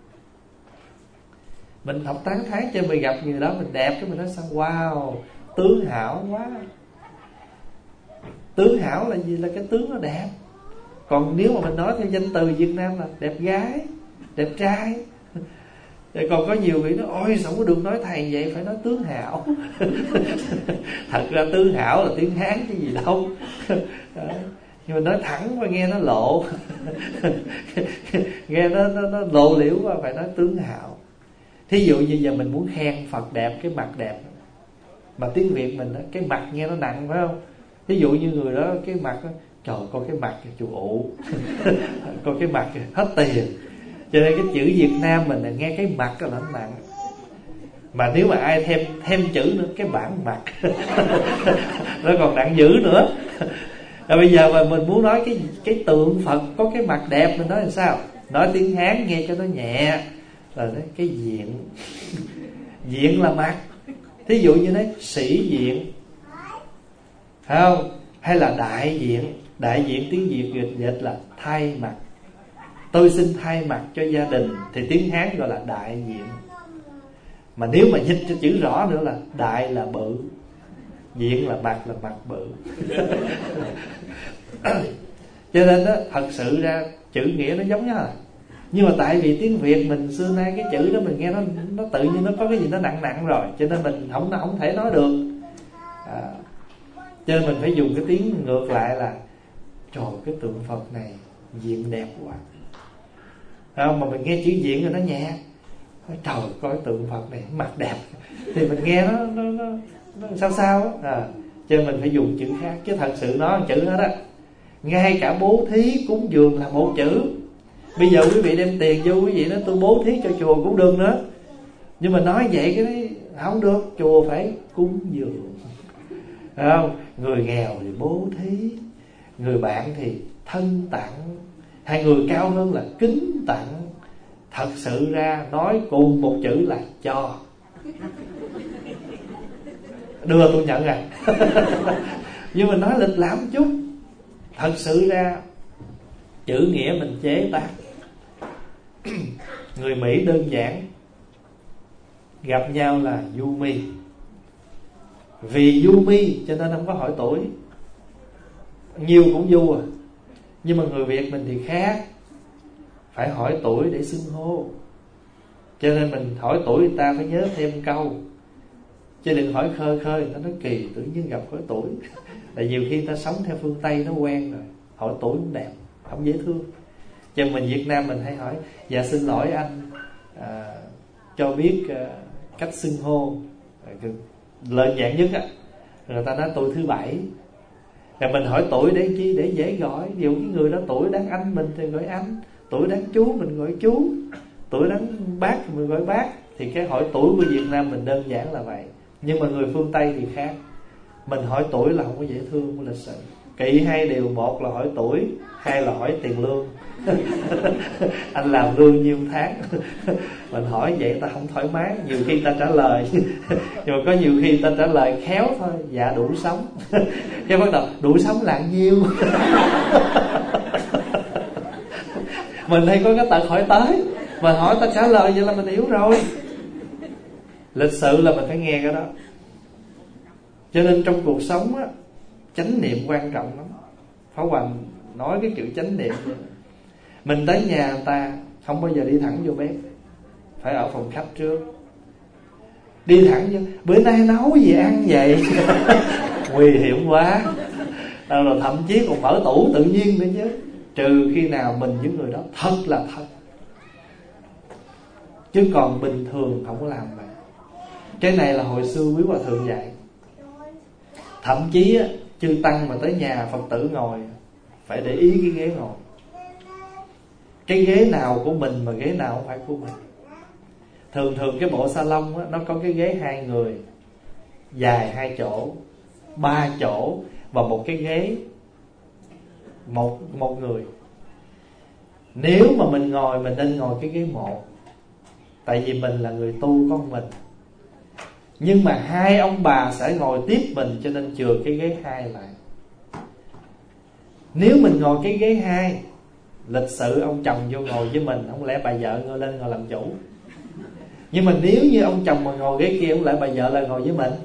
Mình học tán thán cho mình gặp người đó mình đẹp, cái mình nói sao wow, tướng hảo quá. Tướng hảo là gì? Là cái tướng nó đẹp. Còn nếu mà mình nói theo danh từ Việt Nam là đẹp gái, đẹp trai. Rồi còn có nhiều vị nói ôi sao có được nói thầy vậy, phải nói tướng hảo. Thật ra tướng hảo là tiếng Hán chứ gì đâu. Nhưng mà nói thẳng và nghe nó lộ. Nghe nó lộ liễu quá, phải nói tướng hảo. Thí dụ như giờ mình muốn khen Phật đẹp, cái mặt đẹp, mà tiếng Việt mình cái mặt nghe nó nặng phải không? Thí dụ như người đó cái mặt đó, trời coi cái mặt chù ụ. Coi cái mặt hết tiền. Cho nên cái chữ Việt Nam mình là nghe cái mặt là nó nặng. Mà nếu mà ai thêm chữ nữa, cái bản mặt, nó còn nặng dữ nữa. Rồi bây giờ mà mình muốn nói cái tượng Phật có cái mặt đẹp, mình nói làm sao? Nói tiếng Hán nghe cho nó nhẹ. Rồi nói cái diện. Diện là mặt. Thí dụ như nói sĩ diện, phải không? Hay là đại diện. Đại diện tiếng Việt dịch là thay mặt. Tôi xin thay mặt cho gia đình thì tiếng Hán gọi là đại diện. Mà nếu mà dịch cho chữ rõ nữa là đại là bự, diện là mặt bự. Cho nên đó, thật sự ra chữ nghĩa nó giống nhau à. Nhưng mà tại vì tiếng Việt mình xưa nay cái chữ đó mình nghe nó tự nhiên nó có cái gì nó nặng rồi, cho nên mình không thể nói được. Cho nên mình phải dùng cái tiếng ngược lại là trời, cái tượng Phật này diện đẹp quá. Không, mà mình nghe chữ diện rồi nó nhẹ. trời, coi tượng Phật này mặt đẹp, thì mình nghe nó sao sao á. Cho nên mình phải dùng chữ khác, chứ thật sự nó là chữ hết á. Ngay cả bố thí cúng dường là một chữ. Bây giờ quý vị đem tiền vô, quý vị nói tôi bố thí cho chùa cũng được nữa, nhưng mà nói vậy cái đấy không được. Chùa phải cúng dường, phải không? Người nghèo thì bố thí, người bạn thì thân tặng, hai người cao hơn là kính tặng. Thật sự ra nói cùng một chữ là cho. Đưa tôi nhận à. Nhưng mà nói lịch lãm chút. Thật sự ra chữ nghĩa mình chế tác. Người Mỹ đơn giản, gặp nhau là Yumi. Vì Yumi cho nên không có hỏi tuổi. Nhiều cũng du à. Nhưng mà người Việt mình thì khác, phải hỏi tuổi để xưng hô. Cho nên mình hỏi tuổi người ta phải nhớ thêm câu, chứ đừng hỏi khơi khơi. Nó nói kỳ, tự nhiên gặp hỏi tuổi. Tại nhiều khi ta sống theo phương Tây nó quen rồi, hỏi tuổi cũng đẹp, không dễ thương. Cho mình Việt Nam mình hay hỏi dạ xin lỗi anh, cho biết cách xưng hô. Lợi dạng nhất á, người ta nói tôi thứ 7. Rồi mình hỏi tuổi để chi? Để dễ gọi. Ví dụ cái người đó tuổi đáng anh mình thì gọi anh, tuổi đáng chú mình gọi chú, tuổi đáng bác thì mình gọi bác. Thì cái hỏi tuổi của Việt Nam mình đơn giản là vậy. Nhưng mà người phương Tây thì khác. Mình hỏi tuổi là không có dễ thương, không có lịch sự. Kỵ hai điều: một là hỏi tuổi, hai là hỏi tiền lương. Anh làm lương nhiêu tháng? Mình hỏi vậy ta không thoải mái. Nhiều khi ta trả lời nhưng mà có nhiều khi ta trả lời khéo thôi: dạ đủ sống. Cái bắt đầu đủ sống là nhiêu? Mình hay có cái tật hỏi tới, mà hỏi ta trả lời vậy là mình hiểu rồi. Lịch sự là mình phải nghe cái đó. Cho nên trong cuộc sống á, chánh niệm quan trọng lắm. Pháp Hoành nói cái chữ chánh niệm vậy. Mình tới nhà người ta không bao giờ đi thẳng vô bếp, phải ở phòng khách trước. Đi thẳng vô: bữa nay nấu gì ăn vậy? Nguy hiểm quá. Rồi thậm chí còn mở tủ tự nhiên nữa chứ. Trừ khi nào mình với người đó thật là thật, chứ còn bình thường không có làm vậy. Cái này là hồi xưa quý hòa thượng dạy. Thậm chí á, chư tăng mà tới nhà Phật tử ngồi phải để ý cái ghế ngồi. Cái ghế nào của mình mà ghế nào không phải của mình. Thường cái bộ salon á, nó có cái ghế 2 người, dài 2 chỗ, 3 chỗ, và một cái ghế một người. Nếu mà mình ngồi, mình nên ngồi cái ghế 1. Tại vì mình là người tu con mình. Nhưng mà 2 ông bà sẽ ngồi tiếp mình, cho nên chừa cái ghế 2 lại. Nếu mình ngồi cái ghế 2, lịch sự ông chồng vô ngồi với mình, không lẽ bà vợ ngồi lên ngồi làm chủ. Nhưng mà nếu như ông chồng mà ngồi ghế kia, không lẽ bà vợ lại ngồi với mình,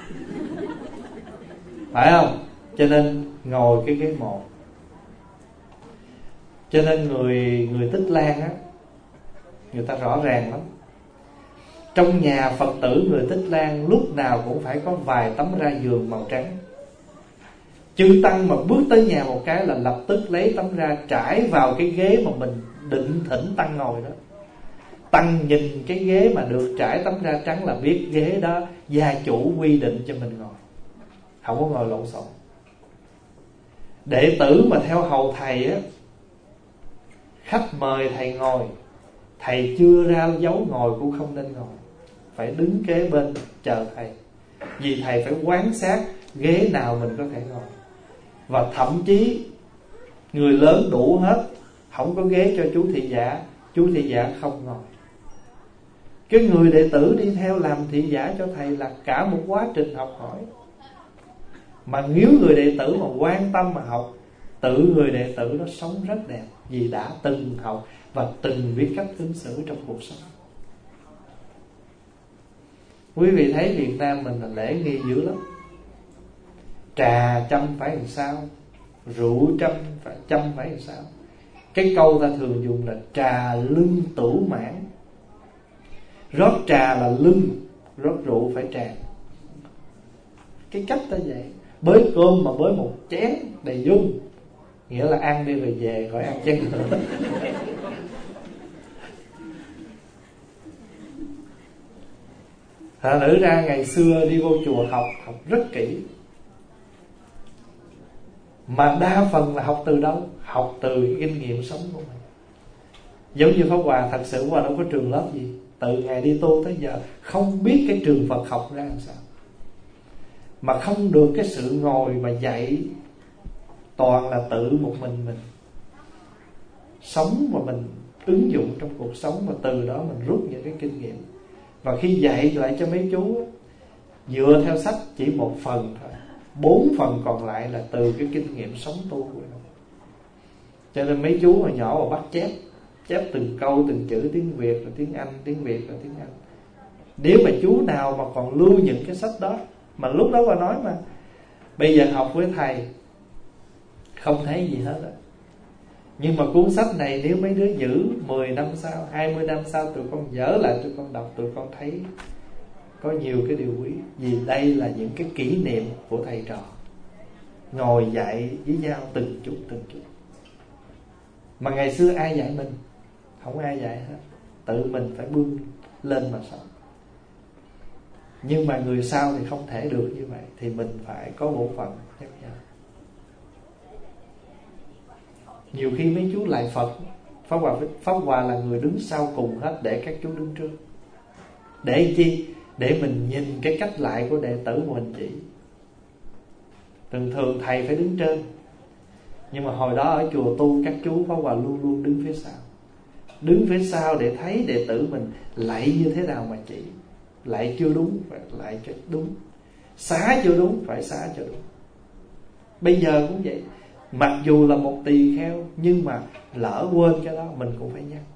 phải không? Cho nên ngồi cái ghế 1. Cho nên người Tích Lan á, người ta rõ ràng lắm. Trong nhà Phật tử người Tích Lan lúc nào cũng phải có vài tấm ra giường màu trắng. Chư tăng mà bước tới nhà một cái là lập tức lấy tấm ra trải vào cái ghế mà mình định thỉnh tăng ngồi đó. Tăng nhìn cái ghế mà được trải tấm ra trắng là biết ghế đó gia chủ quy định cho mình ngồi, không có ngồi lộn xộn. Đệ tử mà theo hầu thầy á, khách mời thầy ngồi, thầy chưa ra dấu ngồi cũng không nên ngồi, phải đứng kế bên chờ thầy. Vì thầy phải quan sát ghế nào mình có thể ngồi. Và thậm chí người lớn đủ hết, không có ghế cho chú thị giả, chú thị giả không ngồi. Cái người đệ tử đi theo làm thị giả cho thầy là cả một quá trình học hỏi. Mà nếu người đệ tử mà quan tâm mà học, tự người đệ tử nó sống rất đẹp, vì đã từng học và từng biết cách ứng xử trong cuộc sống. Quý vị thấy Việt Nam mình là lễ nghi dữ lắm. Trà chăm phải làm sao, rượu chăm phải làm sao. Cái câu ta thường dùng là trà lưng tửu mãn. Rót trà là lưng, rót rượu phải tràn. Cái cách ta vậy. Bới cơm mà bới một chén đầy dung, nghĩa là ăn đi rồi về, khỏi ăn chén nữa. Thành thử ra ngày xưa đi vô chùa học rất kỹ, mà đa phần là học từ đâu? Học từ kinh nghiệm sống của mình. Giống như Pháp Hòa, thật sự Pháp Hòa đâu có trường lớp gì. Từ ngày đi tu tới giờ không biết cái trường Phật học ra làm sao, mà không được cái sự ngồi mà dạy. Toàn là tự một mình sống và mình ứng dụng trong cuộc sống, và từ đó mình rút những cái kinh nghiệm. Và khi dạy lại cho mấy chú, dựa theo sách chỉ một phần thôi, 4 phần còn lại là từ cái kinh nghiệm sống tu của nó. Cho nên mấy chú hồi nhỏ mà bắt chép từng câu từng chữ tiếng Việt rồi tiếng Anh, tiếng Việt rồi tiếng Anh. Nếu mà chú nào mà còn lưu những cái sách đó, mà lúc đó bà nói mà bây giờ học với thầy không thấy gì hết á, nhưng mà cuốn sách này nếu mấy đứa giữ 10 năm sau, 20 năm sau, tụi con dở lại tụi con đọc, tụi con thấy có nhiều cái điều quý. Vì đây là những cái kỷ niệm của thầy trò ngồi dạy với nhau từng chút. Mà ngày xưa ai dạy mình? Không ai dạy hết, tự mình phải bươn lên mà sống. Nhưng mà người sau thì không thể được như vậy, thì mình phải có bộ phận nhắc nhở. Nhiều khi mấy chú lại Phật, Pháp Hòa là người đứng sau cùng hết, để các chú đứng trước. Để chi? Để mình nhìn cái cách lại của đệ tử của mình chỉ. Thường thầy phải đứng trên, nhưng mà hồi đó ở chùa tu các chú Pháp Hòa luôn luôn đứng phía sau. Đứng phía sau để thấy đệ tử mình lạy như thế nào mà chỉ. Lạy chưa đúng phải lạy cho đúng, xá chưa đúng phải xá cho đúng. Bây giờ cũng vậy, mặc dù là một tỳ kheo, nhưng mà lỡ quên cái đó mình cũng phải nhắc.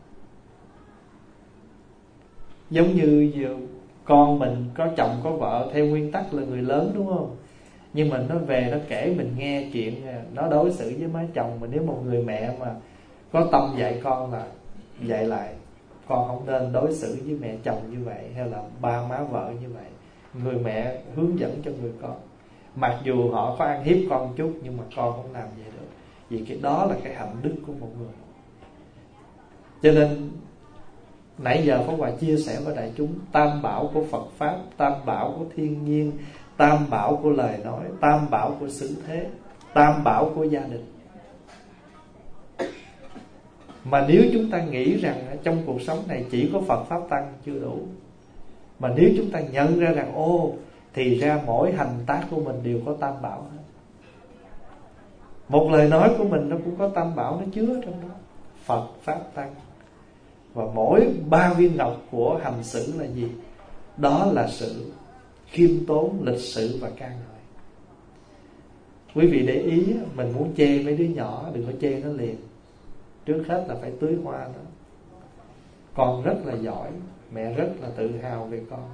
Giống như giờ con mình có chồng có vợ, theo nguyên tắc là người lớn đúng không? Nhưng mà nó về nó kể mình nghe chuyện nó đối xử với má chồng. Mà nếu một người mẹ mà có tâm dạy con là dạy lại, con không nên đối xử với mẹ chồng như vậy, hay là ba má vợ như vậy. Người mẹ hướng dẫn cho người con, mặc dù họ có ăn hiếp con chút, nhưng mà con không làm vậy được, vì cái đó là cái hạnh đức của một người. Cho nên nãy giờ Pháp Hòa chia sẻ với đại chúng tam bảo của Phật Pháp, tam bảo của thiên nhiên, tam bảo của lời nói, tam bảo của xứ thế, tam bảo của gia đình. Mà nếu chúng ta nghĩ rằng trong cuộc sống này chỉ có Phật Pháp Tăng chưa đủ, mà nếu chúng ta nhận ra rằng thì ra mỗi hành tác của mình đều có tam bảo hết. Một lời nói của mình nó cũng có tam bảo nó chứa trong đó, Phật Pháp Tăng. Và mỗi 3 viên ngọc của hành xử là gì? Đó là sự khiêm tốn, lịch sự và ca ngợi. Quý vị để ý, mình muốn chê mấy đứa nhỏ, đừng có chê nó liền. Trước hết là phải tưới hoa nó. Con rất là giỏi, mẹ rất là tự hào về con.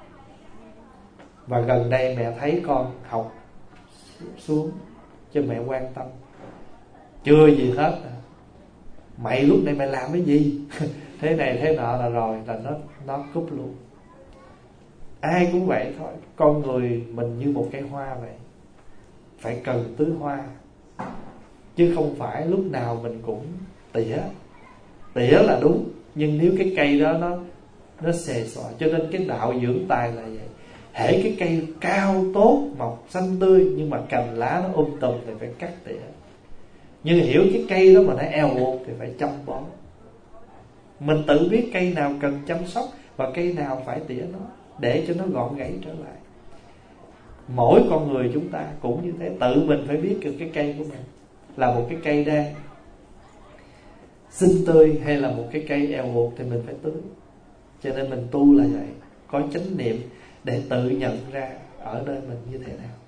Và gần đây mẹ thấy con học xuống, cho mẹ quan tâm. Chưa gì hết mày lúc này mày làm cái gì? Thế này thế nọ là rồi, là nó cúp luôn. Ai cũng vậy thôi. Con người mình như một cây hoa vậy, phải cần tưới hoa, chứ không phải lúc nào mình cũng tỉa. Tỉa là đúng, nhưng nếu cái cây đó nó xề xòa. Cho nên cái đạo dưỡng tài là vậy. Hễ cái cây cao tốt, mọc xanh tươi, nhưng mà cành lá nó tùm thì phải cắt tỉa. Nhưng hiểu cái cây đó mà nó eo uột thì phải chăm bón. Mình tự biết cây nào cần chăm sóc và cây nào phải tỉa nó, để cho nó gọn gãy trở lại. Mỗi con người chúng ta cũng như thế. Tự mình phải biết được cái cây của mình là một cái cây đang xinh tươi hay là một cái cây eo uột thì mình phải tưới. Cho nên mình tu là vậy, có chánh niệm để tự nhận ra ở nơi mình như thế nào.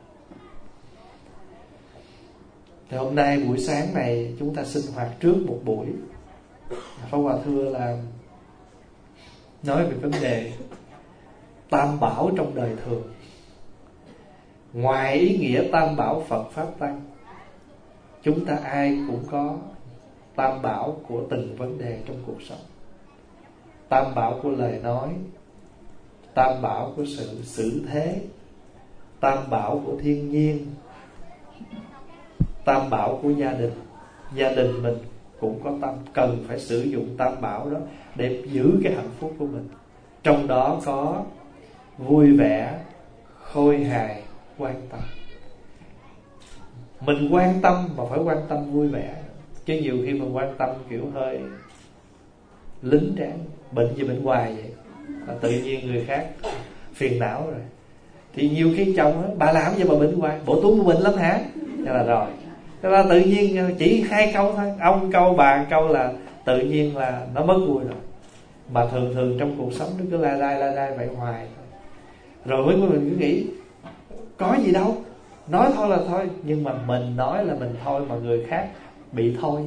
Thì hôm nay buổi sáng này chúng ta sinh hoạt trước một buổi. Pháp Hòa thưa là nói về vấn đề tam bảo trong đời thường. Ngoài ý nghĩa tam bảo Phật Pháp Tăng, chúng ta ai cũng có tam bảo của từng vấn đề trong cuộc sống. Tam bảo của lời nói, tam bảo của sự xử thế, tam bảo của thiên nhiên, tam bảo của gia đình. Gia đình mình cũng có cần phải sử dụng tam bảo đó để giữ cái hạnh phúc của mình. Trong đó có vui vẻ, khôi hài, quan tâm. Mình quan tâm mà phải quan tâm vui vẻ, chứ nhiều khi mình quan tâm kiểu hơi lính tráng, bệnh gì bệnh hoài vậy, và tự nhiên người khác phiền não rồi. Thì nhiều khi chồng á, bà làm gì mà bệnh hoài, bộ Tuấn bệnh lắm hả? Thế là rồi. Thế là tự nhiên chỉ 2 câu thôi, ông câu bà câu là tự nhiên là nó mất vui rồi. Mà thường trong cuộc sống nó cứ la đai vậy hoài thôi. Rồi với mình cứ nghĩ có gì đâu, nói thôi là thôi. Nhưng mà mình nói là mình thôi mà người khác bị thôi.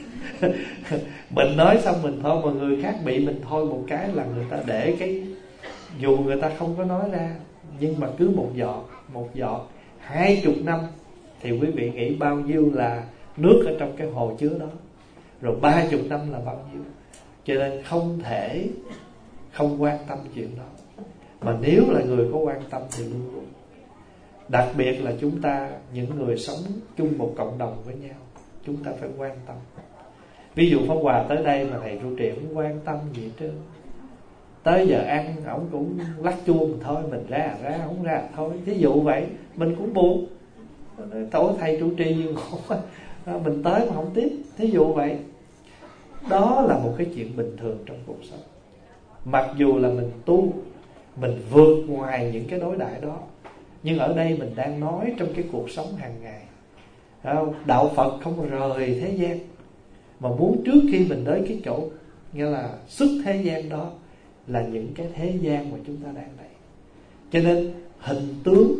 Mình nói xong mình thôi mà người khác bị mình thôi một cái là người ta để cái, dù người ta không có nói ra, nhưng mà cứ một giọt 20 năm thì quý vị nghĩ bao nhiêu là nước ở trong cái hồ chứa đó, rồi 30 năm là bao nhiêu. Cho nên không thể không quan tâm chuyện đó. Mà nếu là người có quan tâm thì luôn luôn. Đặc biệt là chúng ta, những người sống chung một cộng đồng với nhau, chúng ta phải quan tâm. Ví dụ Pháp Hòa tới đây mà thầy trụ trì không quan tâm gì hết trơn. Tới giờ ăn ổng cũng lắc chuông thôi, mình ra không ra thôi. Thí dụ vậy, mình cũng buồn. Tổ thầy trụ trì gì ngộ, mình tới mà không tiếp. Thí dụ vậy. Đó là một cái chuyện bình thường trong cuộc sống. Mặc dù là mình tu, mình vượt ngoài những cái đối đại đó, nhưng ở đây mình đang nói trong cái cuộc sống hàng ngày. Đạo Phật không rời thế gian, mà muốn trước khi mình tới cái chỗ nghĩa là xuất thế gian đó là những cái thế gian mà chúng ta đang đây. Cho nên hình tướng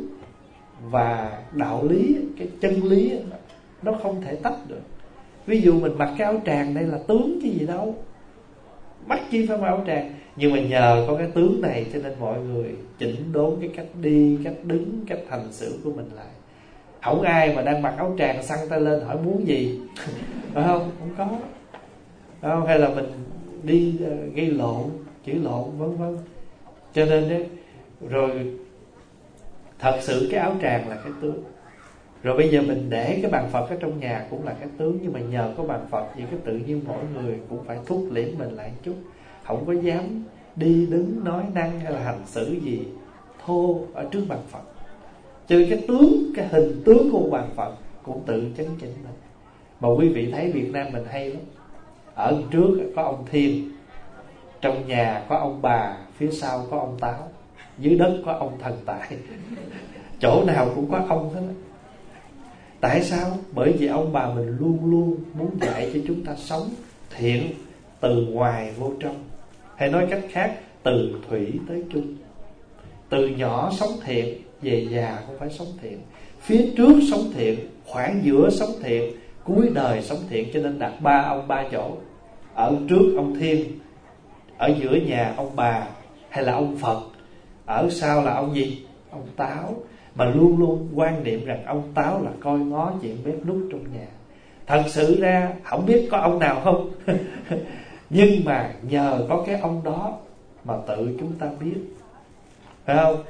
và đạo lý, cái chân lý nó không thể tách được. Ví dụ mình mặc cái áo tràng đây là tướng chứ gì đâu, bắt chi phải mặc áo tràng. Nhưng mà nhờ có cái tướng này cho nên mọi người chỉnh đốn cái cách đi, cách đứng, cách hành xử của mình lại. Không ai mà đang mặc áo tràng xăng tay lên hỏi muốn gì. Phải không? Không có. Phải không? Hay là mình đi gây lộn, chửi lộn vân vân. Cho nên đấy, rồi thật sự cái áo tràng là cái tướng. Rồi bây giờ mình để cái bàn Phật ở trong nhà cũng là cái tướng. Nhưng mà nhờ có bàn Phật thì cái tự nhiên mỗi người cũng phải thúc liễm mình lại chút. Không có dám đi đứng nói năng hay là hành xử gì thô ở trước bàn Phật. Cho nên cái tướng, cái hình tướng của bàn Phật cũng tự chấn chỉnh mình. Mà quý vị thấy Việt Nam mình hay lắm. Ở trước có ông Thiên, trong nhà có ông bà, phía sau có ông Táo, dưới đất có ông Thần Tài. Chỗ nào cũng có ông hết. Tại sao? Bởi vì ông bà mình luôn luôn muốn dạy cho chúng ta sống thiện từ ngoài vô trong. Hay nói cách khác, từ thủy tới chung. Từ nhỏ sống thiện, về già cũng phải sống thiện. Phía trước sống thiện, khoảng giữa sống thiện, cuối đời sống thiện. Cho nên đặt 3 ông 3 chỗ. Ở trước ông Thiên, ở giữa nhà ông bà hay là ông Phật, ở sau là ông gì? Ông Táo. Mà luôn luôn quan niệm rằng ông Táo là coi ngó chuyện bếp núc trong nhà. Thật sự ra không biết có ông nào không. Nhưng mà nhờ có cái ông đó mà tự chúng ta biết. Phải không?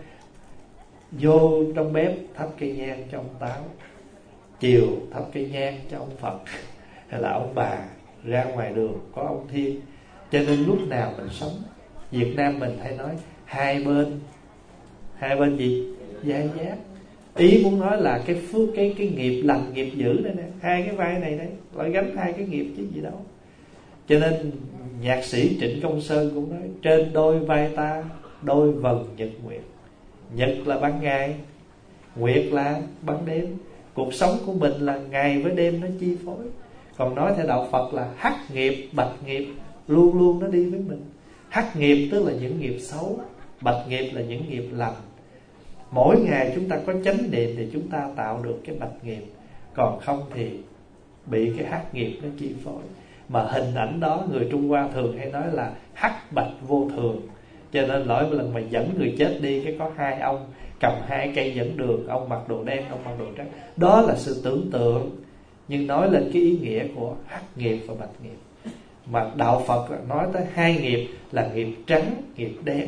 Vô trong bếp thắp cây nhang cho ông Táo, chiều thắp cây nhang cho ông Phật hay là ông bà, ra ngoài đường có ông Thiên. Cho nên lúc nào mình sống, Việt Nam mình hay nói hai bên gì? Vai giác. Ý muốn nói là cái phước, cái nghiệp lành nghiệp dữ đây nè, hai cái vai này đấy, lại gánh hai cái nghiệp chứ gì đâu. Cho nên nhạc sĩ Trịnh Công Sơn cũng nói trên đôi vai ta đôi vầng nhật nguyệt. Nhật là ban ngày, nguyệt là ban đêm. Cuộc sống của mình là ngày với đêm nó chi phối. Còn nói theo đạo Phật là hắc nghiệp, bạch nghiệp, luôn luôn nó đi với mình. Hắc nghiệp tức là những nghiệp xấu, bạch nghiệp là những nghiệp lành. Mỗi ngày chúng ta có chánh niệm thì chúng ta tạo được cái bạch nghiệp. Còn không thì bị cái hắc nghiệp nó chi phối. Mà hình ảnh đó người Trung Hoa thường hay nói là hắc bạch vô thường. Cho nên mỗi lần mà dẫn người chết đi, cái có hai ông cầm hai cây dẫn đường, ông mặc đồ đen, ông mặc đồ trắng. Đó là sự tưởng tượng, nhưng nói lên cái ý nghĩa của hắc nghiệp và bạch nghiệp. Mà đạo Phật nói tới hai nghiệp là nghiệp trắng, nghiệp đen.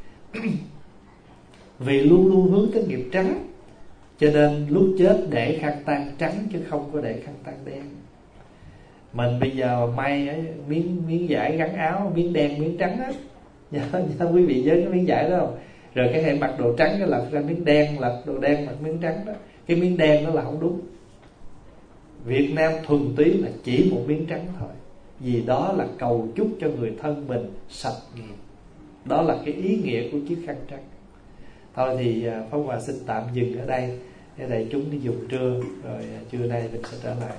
Vì luôn luôn hướng tới nghiệp trắng, cho nên lúc chết để khăn tang trắng chứ không có để khăn tang đen. Mình bây giờ may ấy, miếng vải gắn áo, miếng đen miếng trắng á. Nha quý vị nhớ cái miếng vải đó không? Rồi cái hệ mặc đồ trắng cái lật ra miếng đen, lật đồ đen mặc miếng trắng đó. Cái miếng đen đó là không đúng. Việt Nam thuần túy là chỉ một miếng trắng thôi, vì đó là cầu chúc cho người thân mình sạch nghiệp. Đó là cái ý nghĩa của chiếc khăn trắng. Thôi thì Pháp Hòa xin tạm dừng ở đây để đại chúng đi dùng trưa, rồi trưa nay mình sẽ trở lại.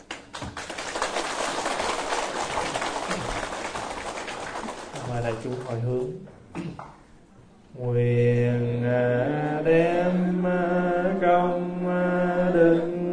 Và đại chúng hồi hướng. Nguyện đem công đức